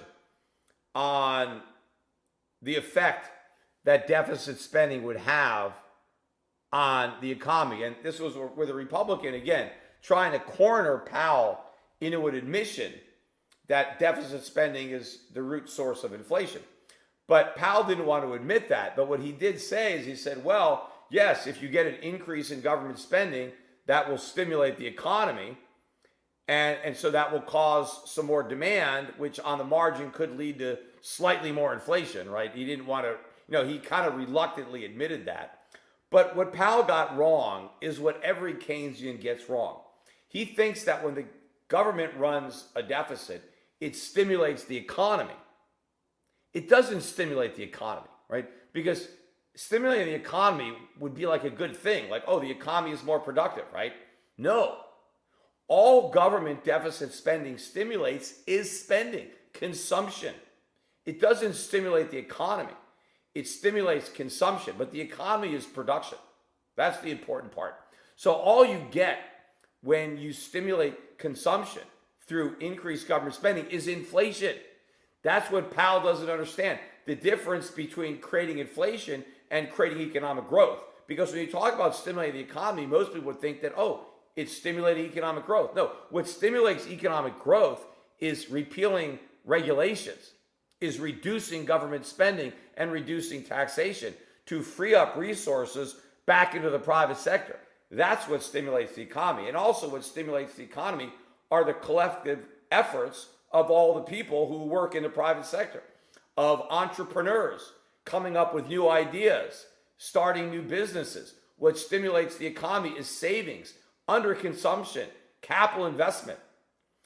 on the effect that deficit spending would have on the economy. And this was with a Republican, again, trying to corner Powell into an admission that deficit spending is the root source of inflation. But Powell didn't want to admit that. But what he did say is he said, well, yes, if you get an increase in government spending, that will stimulate the economy. And so that will cause some more demand, which on the margin could lead to slightly more inflation, right? He didn't want to, he kind of reluctantly admitted that. But what Powell got wrong is what every Keynesian gets wrong. He thinks that when the government runs a deficit, it stimulates the economy. It doesn't stimulate the economy, right? Because stimulating the economy would be like a good thing, like, oh, the economy is more productive, right? No. All government deficit spending stimulates is spending, consumption. It doesn't stimulate the economy. It stimulates consumption, but the economy is production. That's the important part. So all you get when you stimulate consumption through increased government spending is inflation. That's what Powell doesn't understand. The difference between creating inflation and creating economic growth. Because when you talk about stimulating the economy, most people would think that, oh, it's stimulating economic growth. No, what stimulates economic growth is repealing regulations, is reducing government spending and reducing taxation to free up resources back into the private sector. That's what stimulates the economy. And also what stimulates the economy are the collective efforts of all the people who work in the private sector, of entrepreneurs coming up with new ideas, starting new businesses. What stimulates the economy is savings, underconsumption, capital investment.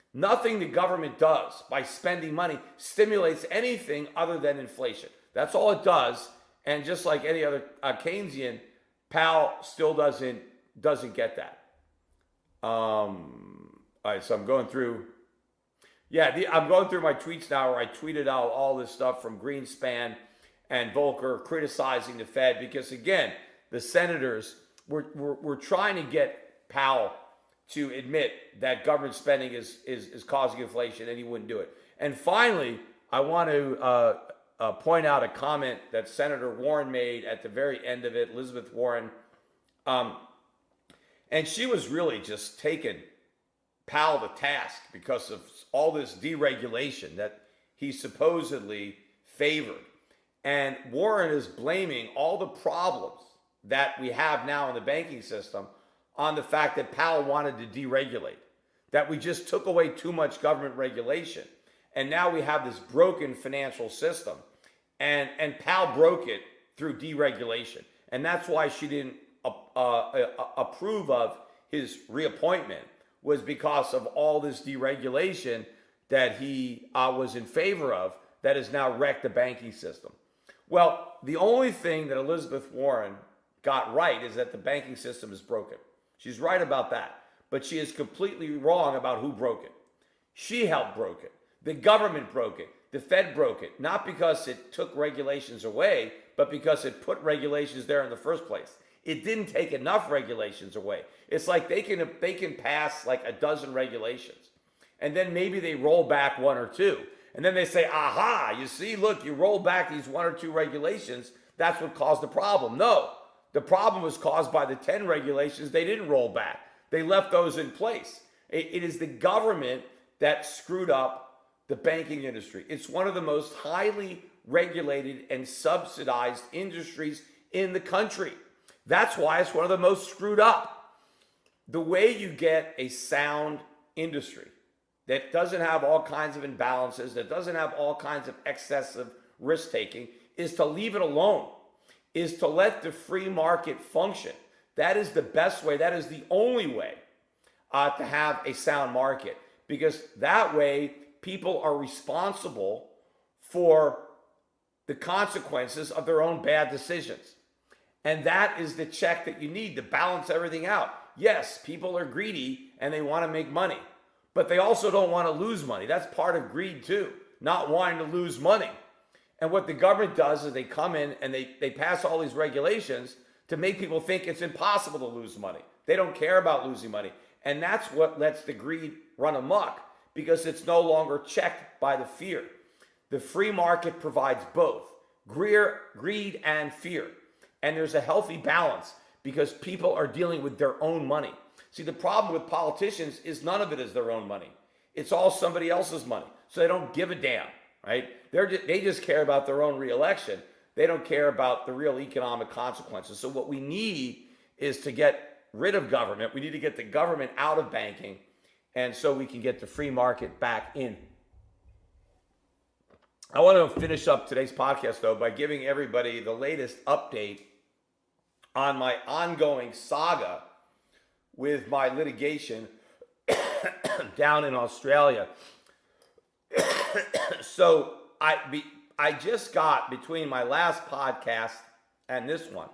Nothing the government does by spending money stimulates anything other than inflation. That's all it does. And just like any other Keynesian, Powell still doesn't get that. All right, so I'm going through. Yeah, I'm going through my tweets now where I tweeted out all this stuff from Greenspan and Volcker criticizing the Fed because, again, the senators were trying to get Powell to admit that government spending is causing inflation, and he wouldn't do it. And finally, I want to point out a comment that Senator Warren made at the very end of it, Elizabeth Warren. And she was really just taking Powell to task because of all this deregulation that he supposedly favored. And Warren is blaming all the problems that we have now in the banking system on the fact that Powell wanted to deregulate, that we just took away too much government regulation. And now we have this broken financial system. And Powell broke it through deregulation. And that's why she didn't approve of his reappointment, was because of all this deregulation that he was in favor of that has now wrecked the banking system. Well, the only thing that Elizabeth Warren got right is that the banking system is broken. She's right about that. But she is completely wrong about who broke it. She helped broke it. The government broke it. The Fed broke it. Not because it took regulations away, but because it put regulations there in the first place. It didn't take enough regulations away. It's like they can pass like a dozen regulations, and then maybe they roll back one or two. And then they say, aha, you see, look, you roll back these one or two regulations. That's what caused the problem. No, the problem was caused by the 10 regulations they didn't roll back. They left those in place. It is the government that screwed up the banking industry. It's one of the most highly regulated and subsidized industries in the country. That's why it's one of the most screwed up. The way you get a sound industry that doesn't have all kinds of imbalances, that doesn't have all kinds of excessive risk-taking, is to leave it alone, is to let the free market function. That is the best way. That is the only way to have a sound market, because that way people are responsible for the consequences of their own bad decisions. And that is the check that you need to balance everything out. Yes, people are greedy and they want to make money, but they also don't want to lose money. That's part of greed too, not wanting to lose money. And what the government does is they come in and they pass all these regulations to make people think it's impossible to lose money. They don't care about losing money. And that's what lets the greed run amok, because it's no longer checked by the fear. The free market provides both greed and fear. And there's a healthy balance because people are dealing with their own money. See, the problem with politicians is none of it is their own money. It's all somebody else's money. So they don't give a damn, right? They just care about their own reelection. They don't care about the real economic consequences. So what we need is to get rid of government. We need to get the government out of banking, and so we can get the free market back in. I want to finish up today's podcast, though, by giving everybody the latest update on my ongoing saga with my litigation down in Australia. So I just got, between my last podcast and this one,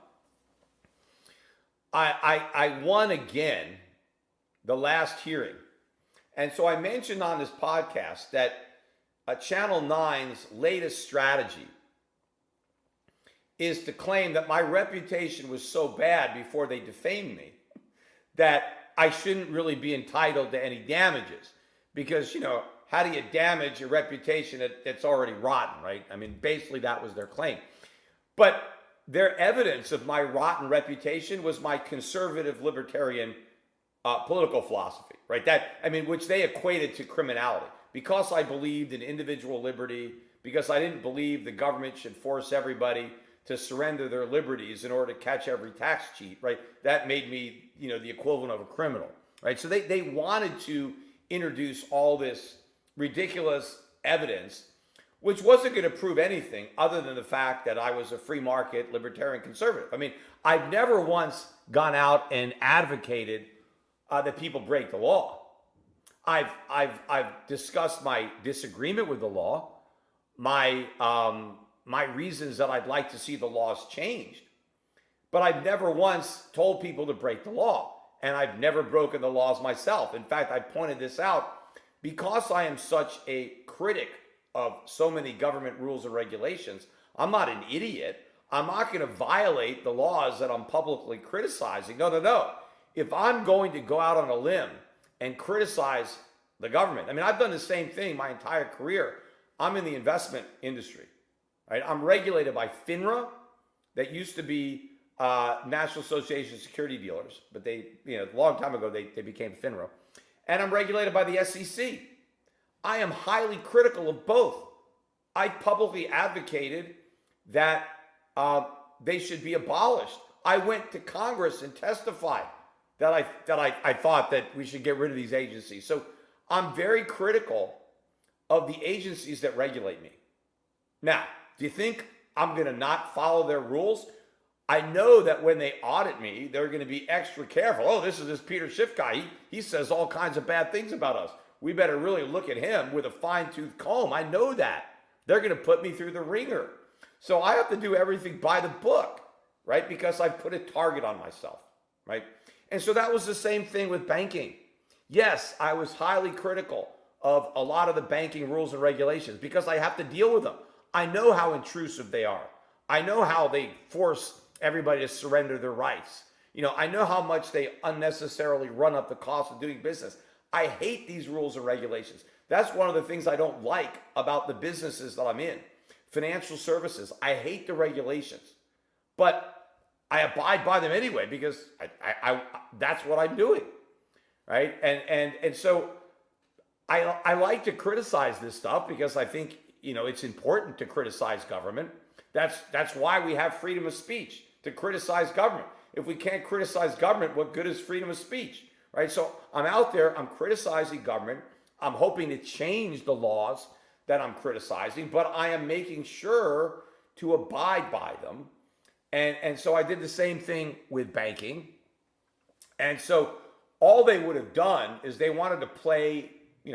I won again the last hearing. And so I mentioned on this podcast that Channel 9's latest strategy is to claim that my reputation was so bad before they defamed me that I shouldn't really be entitled to any damages. Because, how do you damage a reputation that's already rotten, right? I mean, basically that was their claim. But their evidence of my rotten reputation was my conservative libertarian political philosophy, right? Which they equated to criminality. Because I believed in individual liberty, because I didn't believe the government should force everybody to surrender their liberties in order to catch every tax cheat, right? That made me, the equivalent of a criminal, right? So they wanted to introduce all this ridiculous evidence, which wasn't going to prove anything other than the fact that I was a free market libertarian conservative. I mean, I've never once gone out and advocated that people break the law. I've discussed my disagreement with the law, my my reasons that I'd like to see the laws changed. But I've never once told people to break the law, and I've never broken the laws myself. In fact, I pointed this out because I am such a critic of so many government rules and regulations. I'm not an idiot. I'm not going to violate the laws that I'm publicly criticizing. No. If I'm going to go out on a limb and criticize the government, I mean, I've done the same thing my entire career. I'm in the investment industry, right? I'm regulated by FINRA, that used to be National Association of Security Dealers, but they, a long time ago, they became FINRA. And I'm regulated by the SEC. I am highly critical of both. I publicly advocated that they should be abolished. I went to Congress and testified that I thought that we should get rid of these agencies. So I'm very critical of the agencies that regulate me. Now, do you think I'm going to not follow their rules? I know that when they audit me, they're going to be extra careful. Oh, this is this Peter Schiff guy. He says all kinds of bad things about us. We better really look at him with a fine-tooth comb. I know that. They're going to put me through the ringer. So I have to do everything by the book, right? Because I've put a target on myself, right? And so that was the same thing with banking. Yes, I was highly critical of a lot of the banking rules and regulations because I have to deal with them. I know how intrusive they are. I know how they force everybody to surrender their rights. I know how much they unnecessarily run up the cost of doing business. I hate these rules and regulations. That's one of the things I don't like about the businesses that I'm in. Financial services, I hate the regulations, but I abide by them anyway because I that's what I'm doing, right? And so I like to criticize this stuff because I think it's important to criticize government. That's why we have freedom of speech, to criticize government. If we can't criticize government, what good is freedom of speech, right? So I'm out there, I'm criticizing government. I'm hoping to change the laws that I'm criticizing, but I am making sure to abide by them. And so I did the same thing with banking. And so all they would have done is they wanted to play,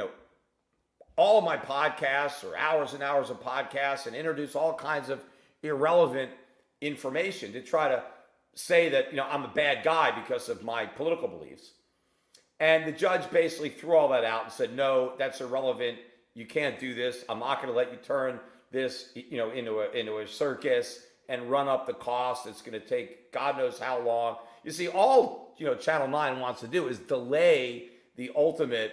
all of my podcasts or hours and hours of podcasts and introduce all kinds of irrelevant information to try to say that, I'm a bad guy because of my political beliefs. And the judge basically threw all that out and said, no, that's irrelevant. You can't do this. I'm not going to let you turn this, into a circus and run up the cost. It's going to take God knows how long. You see, all, Channel 9 wants to do is delay the ultimate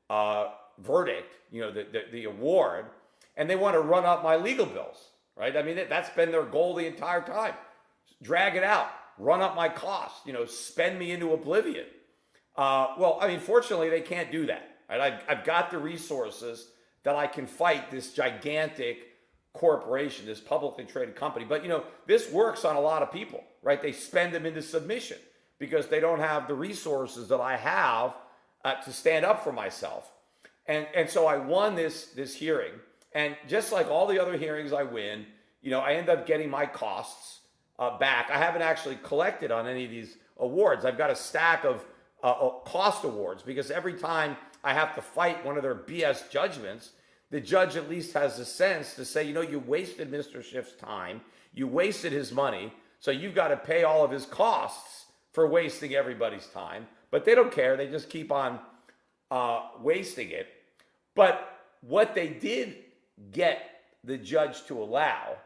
verdict, the award, and they want to run up my legal bills, right? I mean, that's been their goal the entire time. Drag it out, run up my costs, spend me into oblivion. Fortunately, they can't do that. Right? I've got the resources that I can fight this gigantic corporation, this publicly traded company. But, this works on a lot of people, right? They spend them into submission because they don't have the resources that I have to stand up for myself. And so I won this hearing. And just like all the other hearings I win, I end up getting my costs back. I haven't actually collected on any of these awards. I've got a stack of cost awards because every time I have to fight one of their BS judgments, the judge at least has the sense to say, you wasted Mr. Schiff's time, you wasted his money, so you've got to pay all of his costs for wasting everybody's time. But they don't care. They just keep on wasting it. But what they did get the judge to allow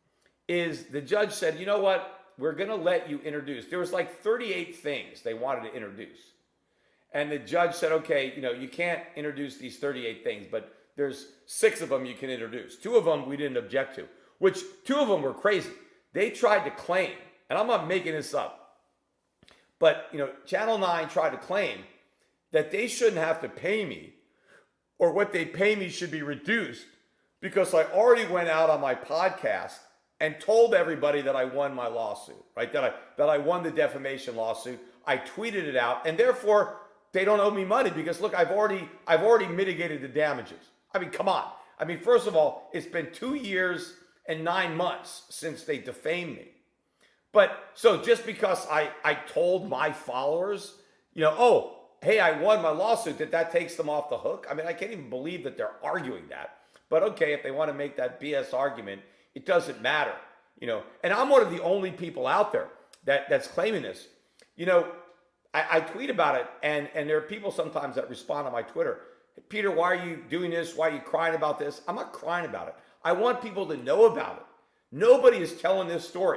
is the judge said, you know what, we're going to let you introduce. There was like 38 things they wanted to introduce. And the judge said, okay, you can't introduce these 38 things, but there's 6 of them you can introduce. 2 of them we didn't object to, which 2 of them were crazy. They tried to claim, and I'm not making this up, but, Channel 9 tried to claim that they shouldn't have to pay me, or what they pay me should be reduced because I already went out on my podcast and told everybody that I won my lawsuit, right? That I won the defamation lawsuit. I tweeted it out, and therefore they don't owe me money because look, I've already mitigated the damages. I mean, come on. I mean, first of all, it's been 2 years and 9 months since they defamed me. But so just because I told my followers, hey, I won my lawsuit, that takes them off the hook. I mean, I can't even believe that they're arguing that. But okay, if they want to make that BS argument, it doesn't matter, And I'm one of the only people out there that's claiming this. I tweet about it, and there are people sometimes that respond on my Twitter. Peter, why are you doing this? Why are you crying about this? I'm not crying about it. I want people to know about it. Nobody is telling this story.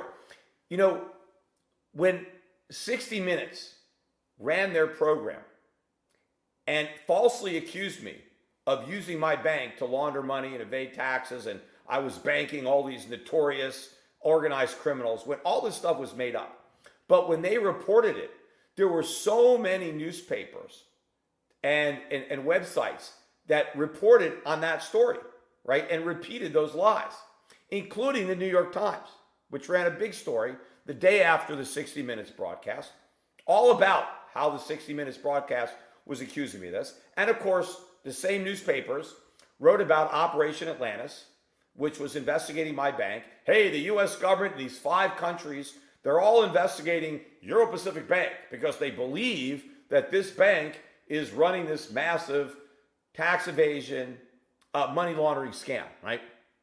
When 60 Minutes ran their program and falsely accused me of using my bank to launder money and evade taxes, and I was banking all these notorious organized criminals, when all this stuff was made up. But when they reported it, there were so many newspapers and websites that reported on that story, right? And repeated those lies, including the New York Times, which ran a big story the day after the 60 Minutes broadcast, all about how the 60 Minutes broadcast was accusing me of this. And of course, the same newspapers wrote about Operation Atlantis, which was investigating my bank. Hey, the U.S. government, these 5 countries, they're all investigating Euro Pacific Bank because they believe that this bank is running this massive tax evasion, money laundering scam, right?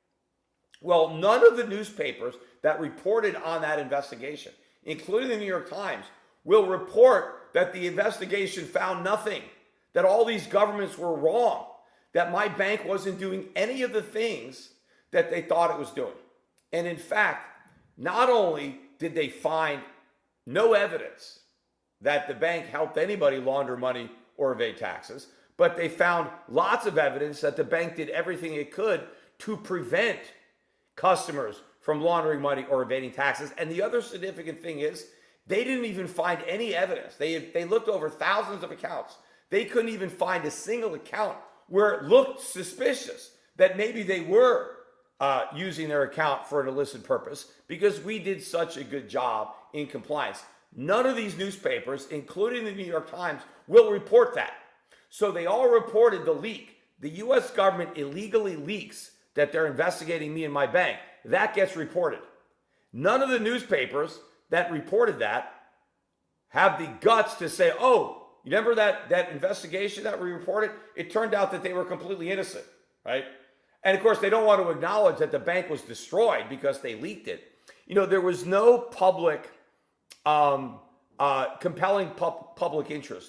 Well, none of the newspapers that reported on that investigation, including the New York Times, will report that the investigation found nothing, that all these governments were wrong, that my bank wasn't doing any of the things that they thought it was doing. And in fact, not only did they find no evidence that the bank helped anybody launder money or evade taxes, but they found lots of evidence that the bank did everything it could to prevent customers from laundering money or evading taxes. And the other significant thing is they didn't even find any evidence. They looked over thousands of accounts. They couldn't even find a single account where it looked suspicious that maybe they were using their account for an illicit purpose, because we did such a good job in compliance. None of these newspapers, including the New York Times, will report that. So they all reported the leak. The U.S. government illegally leaks that they're investigating me and my bank. That gets reported. None of the newspapers that reported that have the guts to say, oh, you remember that investigation that we reported? It turned out that they were completely innocent, right? And of course, they don't want to acknowledge that the bank was destroyed because they leaked it. There was no public, compelling public interest.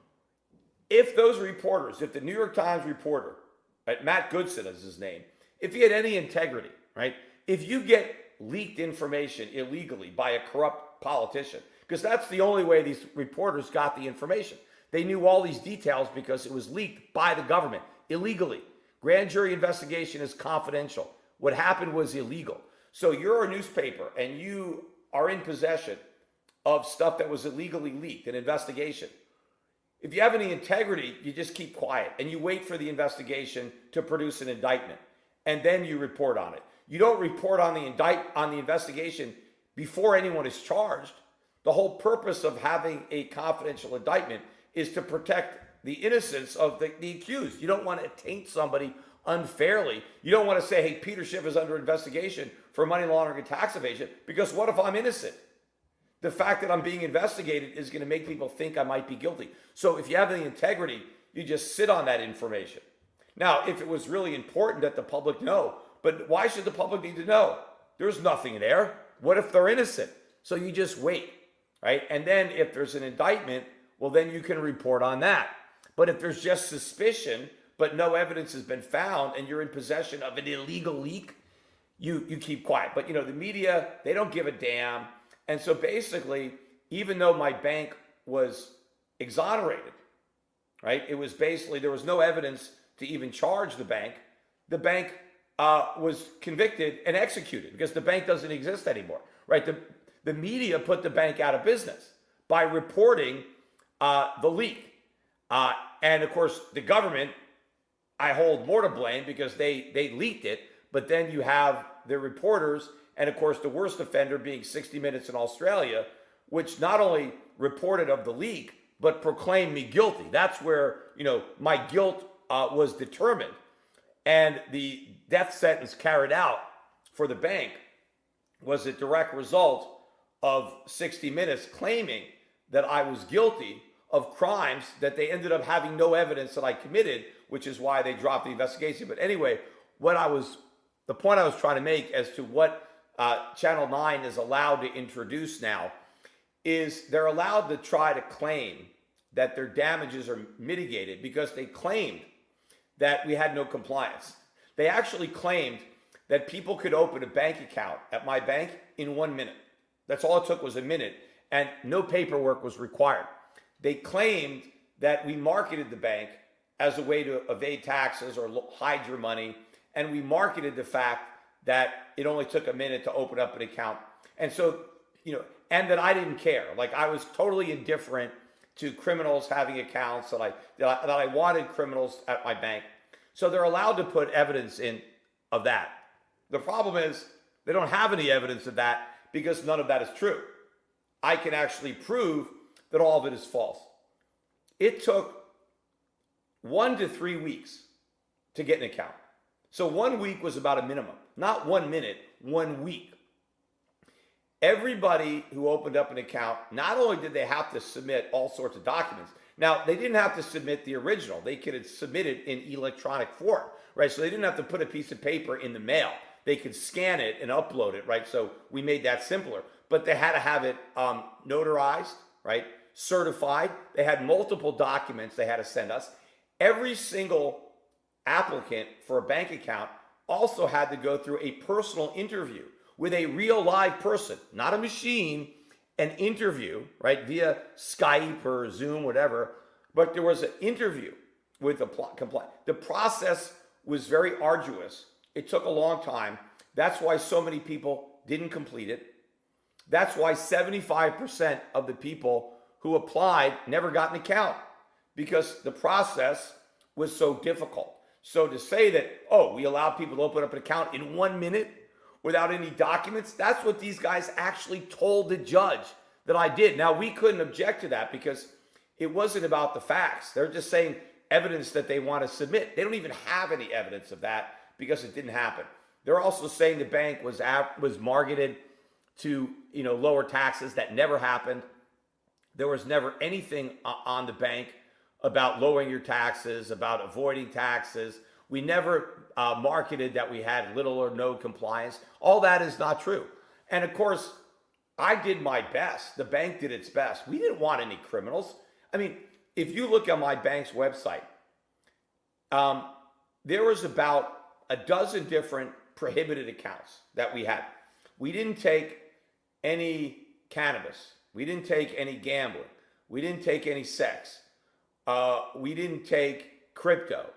If those reporters, if the New York Times reporter, right, Matt Goodson is his name, if he had any integrity, right, if you get leaked information illegally by a corrupt politician, because that's the only way these reporters got the information. They knew all these details because it was leaked by the government illegally. Grand jury investigation is confidential. What happened was illegal. So you're a newspaper and you are in possession of stuff that was illegally leaked, an investigation. If you have any integrity, you just keep quiet and you wait for the investigation to produce an indictment, and then you report on it. You don't report on the investigation before anyone is charged. The whole purpose of having a confidential indictment is to protect the innocence of the accused. You don't want to taint somebody unfairly. You don't want to say, hey, Peter Schiff is under investigation for money laundering and tax evasion, because what if I'm innocent? The fact that I'm being investigated is going to make people think I might be guilty. So if you have the integrity, you just sit on that information. Now, if it was really important that the public know, but why should the public need to know? There's nothing there. What if they're innocent? So you just wait, right? And then if there's an indictment, well, then you can report on that. But if there's just suspicion, but no evidence has been found, and you're in possession of an illegal leak, you keep quiet. But, the media, they don't give a damn. And so basically, even though my bank was exonerated, right? It was basically, there was no evidence to even charge the bank. The bank was convicted and executed because the bank doesn't exist anymore, right? The media put the bank out of business by reporting the leak. And of course, the government, I hold more to blame because they leaked it, but then you have the reporters, and of course, the worst offender being 60 Minutes in Australia, which not only reported of the leak, but proclaimed me guilty. That's where, my guilt was determined. And the death sentence carried out for the bank was a direct result of 60 Minutes claiming that I was guilty of crimes that they ended up having no evidence that I committed, which is why they dropped the investigation. But anyway, the point I was trying to make as to what Channel 9 is allowed to introduce now is they're allowed to try to claim that their damages are mitigated because they claimed that we had no compliance. They actually claimed that people could open a bank account at my bank in 1 minute. That's all it took was a minute, and no paperwork was required. They claimed that we marketed the bank as a way to evade taxes or hide your money, and we marketed the fact that it only took a minute to open up an account. And so, and that I didn't care. Like, I was totally indifferent to criminals having accounts, that I wanted criminals at my bank. So they're allowed to put evidence in of that. The problem is they don't have any evidence of that because none of that is true. I can actually prove that all of it is false. It took 1 to 3 weeks to get an account. So 1 week was about a minimum, not 1 minute, 1 week. Everybody who opened up an account, not only did they have to submit all sorts of documents. Now, they didn't have to submit the original. They could submit it in electronic form, right? So they didn't have to put a piece of paper in the mail. They could scan it and upload it, right? So we made that simpler. But they had to have it notarized, right? Certified. They had multiple documents they had to send us. Every single applicant for a bank account also had to go through a personal interview with a real live person, not a machine, an interview, right, via Skype or Zoom, whatever. But there was an interview with the compliance. The process was very arduous. It took a long time. That's why so many people didn't complete it. That's why 75% of the people who applied never got an account, because the process was so difficult. So to say that, we allowed people to open up an account in 1 minute without any documents, that's what these guys actually told the judge that I did. Now, we couldn't object to that because it wasn't about the facts. They're just saying evidence that they want to submit. They don't even have any evidence of that because it didn't happen. They're also saying the bank was marketed to lower taxes. That never happened. There was never anything on the bank about lowering your taxes, about avoiding taxes. We never marketed that we had little or no compliance. All that is not true. And of course, I did my best. The bank did its best. We didn't want any criminals. I mean, if you look at my bank's website, there was about a dozen different prohibited accounts that we had. We didn't take any cannabis. We didn't take any gambling. We didn't take any sex. We didn't take crypto.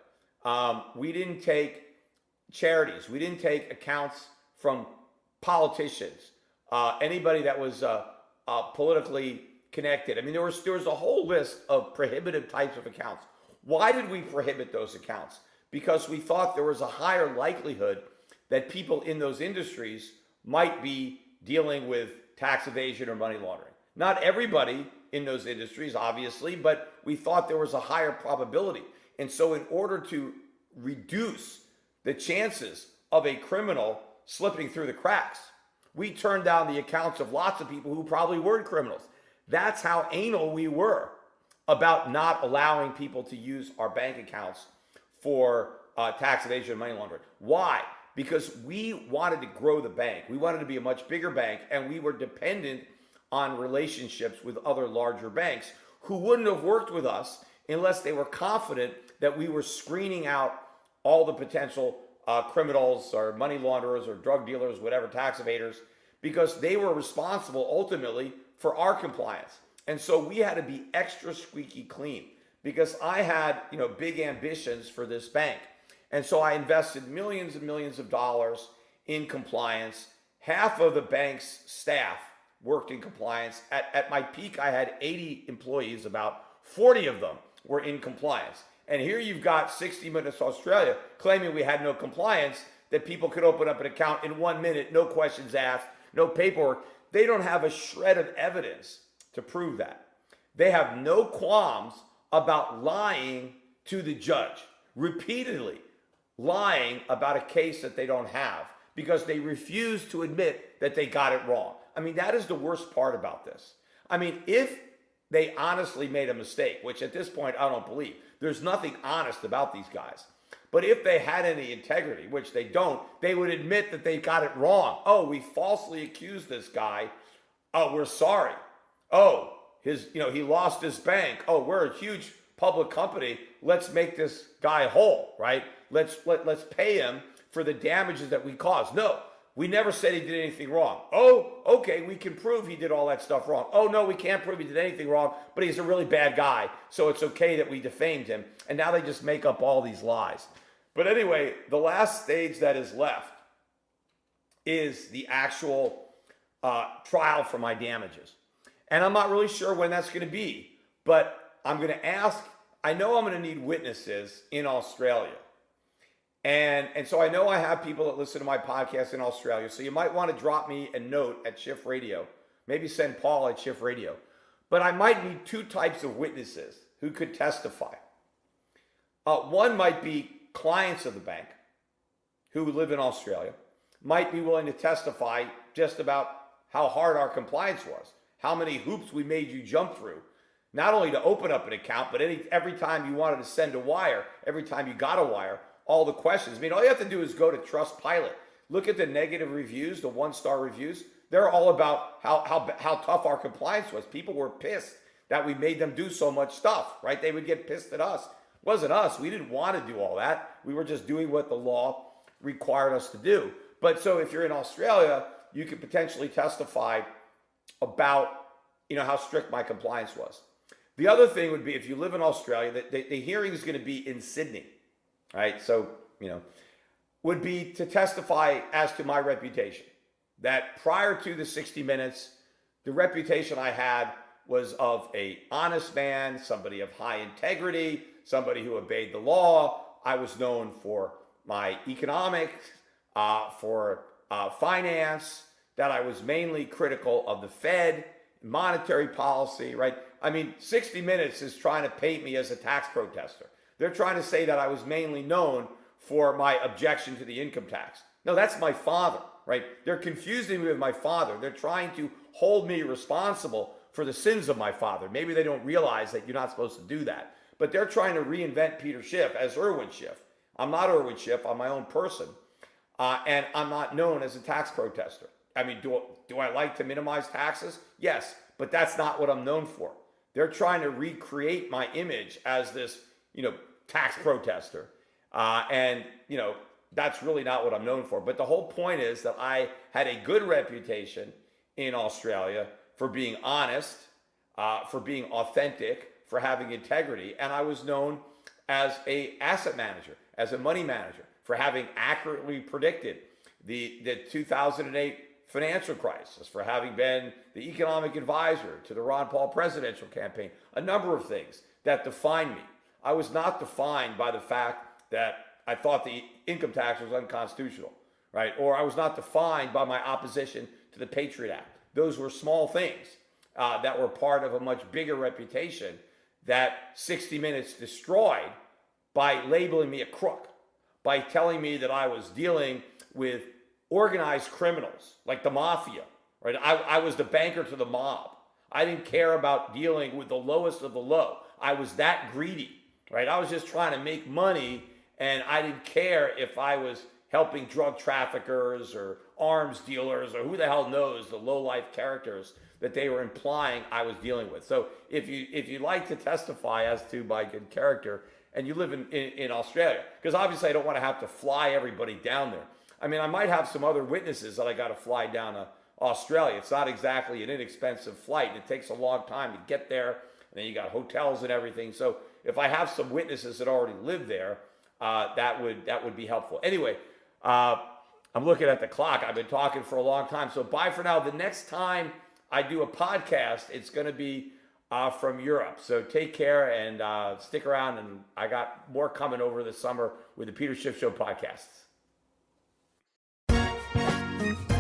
We didn't take charities. We didn't take accounts from politicians, anybody that was politically connected. I mean, there was a whole list of prohibited types of accounts. Why did we prohibit those accounts? Because we thought there was a higher likelihood that people in those industries might be dealing with tax evasion or money laundering. Not everybody in those industries, obviously, but we thought there was a higher probability. And so in order to reduce the chances of a criminal slipping through the cracks, we turned down the accounts of lots of people who probably weren't criminals. That's how anal we were about not allowing people to use our bank accounts for tax evasion and money laundering. Why? Because we wanted to grow the bank. We wanted to be a much bigger bank, and we were dependent on relationships with other larger banks who wouldn't have worked with us unless they were confident that we were screening out all the potential criminals or money launderers or drug dealers, whatever, tax evaders, because they were responsible ultimately for our compliance. And so we had to be extra squeaky clean because I had, big ambitions for this bank. And so I invested millions and millions of dollars in compliance. Half of the bank's staff worked in compliance. At my peak, I had 80 employees. About 40 of them were in compliance. And here you've got 60 Minutes Australia claiming we had no compliance, that people could open up an account in 1 minute, no questions asked, no paperwork. They don't have a shred of evidence to prove that. They have no qualms about lying to the judge, repeatedly lying about a case that they don't have because they refuse to admit that they got it wrong. I mean, that is the worst part about this. I mean, if they honestly made a mistake, which at this point I don't believe. There's nothing honest about these guys. But if they had any integrity, which they don't, they would admit that they got it wrong. Oh, we falsely accused this guy. Oh, we're sorry. Oh, he lost his bank. Oh, we're a huge public company. Let's make this guy whole, right? Let's pay him for the damages that we caused. No, we never said he did anything wrong. Oh, okay, we can prove he did all that stuff wrong. Oh, no, we can't prove he did anything wrong, but he's a really bad guy, so it's okay that we defamed him. And now they just make up all these lies. But anyway, the last stage that is left is the actual trial for my damages. And I'm not really sure when that's going to be, but I'm going to ask. I know I'm going to need witnesses in Australia. And so I know I have people that listen to my podcast in Australia. So you might want to drop me a note at Shift Radio. Maybe send Paul at Shift Radio. But I might need two types of witnesses who could testify. One might be clients of the bank who live in Australia, might be willing to testify just about how hard our compliance was, how many hoops we made you jump through, not only to open up an account, but every time you wanted to send a wire, every time you got a wire, all the questions. I mean, all you have to do is go to Trustpilot. Look at the negative reviews, the one-star reviews. They're all about how tough our compliance was. People were pissed that we made them do so much stuff, right? They would get pissed at us. It wasn't us. We didn't want to do all that. We were just doing what the law required us to do. But so if you're in Australia, you could potentially testify about, how strict my compliance was. The other thing would be, if you live in Australia, the hearing is going to be in Sydney, right? So, would be to testify as to my reputation. That prior to the 60 Minutes, the reputation I had was of a honest man, somebody of high integrity, somebody who obeyed the law. I was known for my economics, for finance, that I was mainly critical of the Fed, monetary policy, right? I mean, 60 Minutes is trying to paint me as a tax protester. They're trying to say that I was mainly known for my objection to the income tax. No, that's my father, right? They're confusing me with my father. They're trying to hold me responsible for the sins of my father. Maybe they don't realize that you're not supposed to do that. But they're trying to reinvent Peter Schiff as Irwin Schiff. I'm not Irwin Schiff. I'm my own person. And I'm not known as a tax protester. I mean, do I like to minimize taxes? Yes, but that's not what I'm known for. They're trying to recreate my image as this, tax protester. And that's really not what I'm known for. But the whole point is that I had a good reputation in Australia for being honest, for being authentic, for having integrity. And I was known as an asset manager, as a money manager, for having accurately predicted the 2008 financial crisis, for having been the economic advisor to the Ron Paul presidential campaign, a number of things that define me. I was not defined by the fact that I thought the income tax was unconstitutional, right? Or I was not defined by my opposition to the Patriot Act. Those were small things that were part of a much bigger reputation that 60 Minutes destroyed by labeling me a crook, by telling me that I was dealing with organized criminals like the mafia, right? I was the banker to the mob. I didn't care about dealing with the lowest of the low. I was that greedy, right? I was just trying to make money, and I didn't care if I was helping drug traffickers or arms dealers or who the hell knows the low-life characters that they were implying I was dealing with. So if you like to testify as to my good character, and you live in Australia, because obviously I don't want to have to fly everybody down there. I mean, I might have some other witnesses that I got to fly down to Australia. It's not exactly an inexpensive flight. It takes a long time to get there, and then you got hotels and everything. So if I have some witnesses that already live there, that would be helpful. Anyway, I'm looking at the clock. I've been talking for a long time. So bye for now. The next time I do a podcast, it's going to be from Europe. So take care and stick around. And I got more coming over this summer with the Peter Schiff Show podcasts.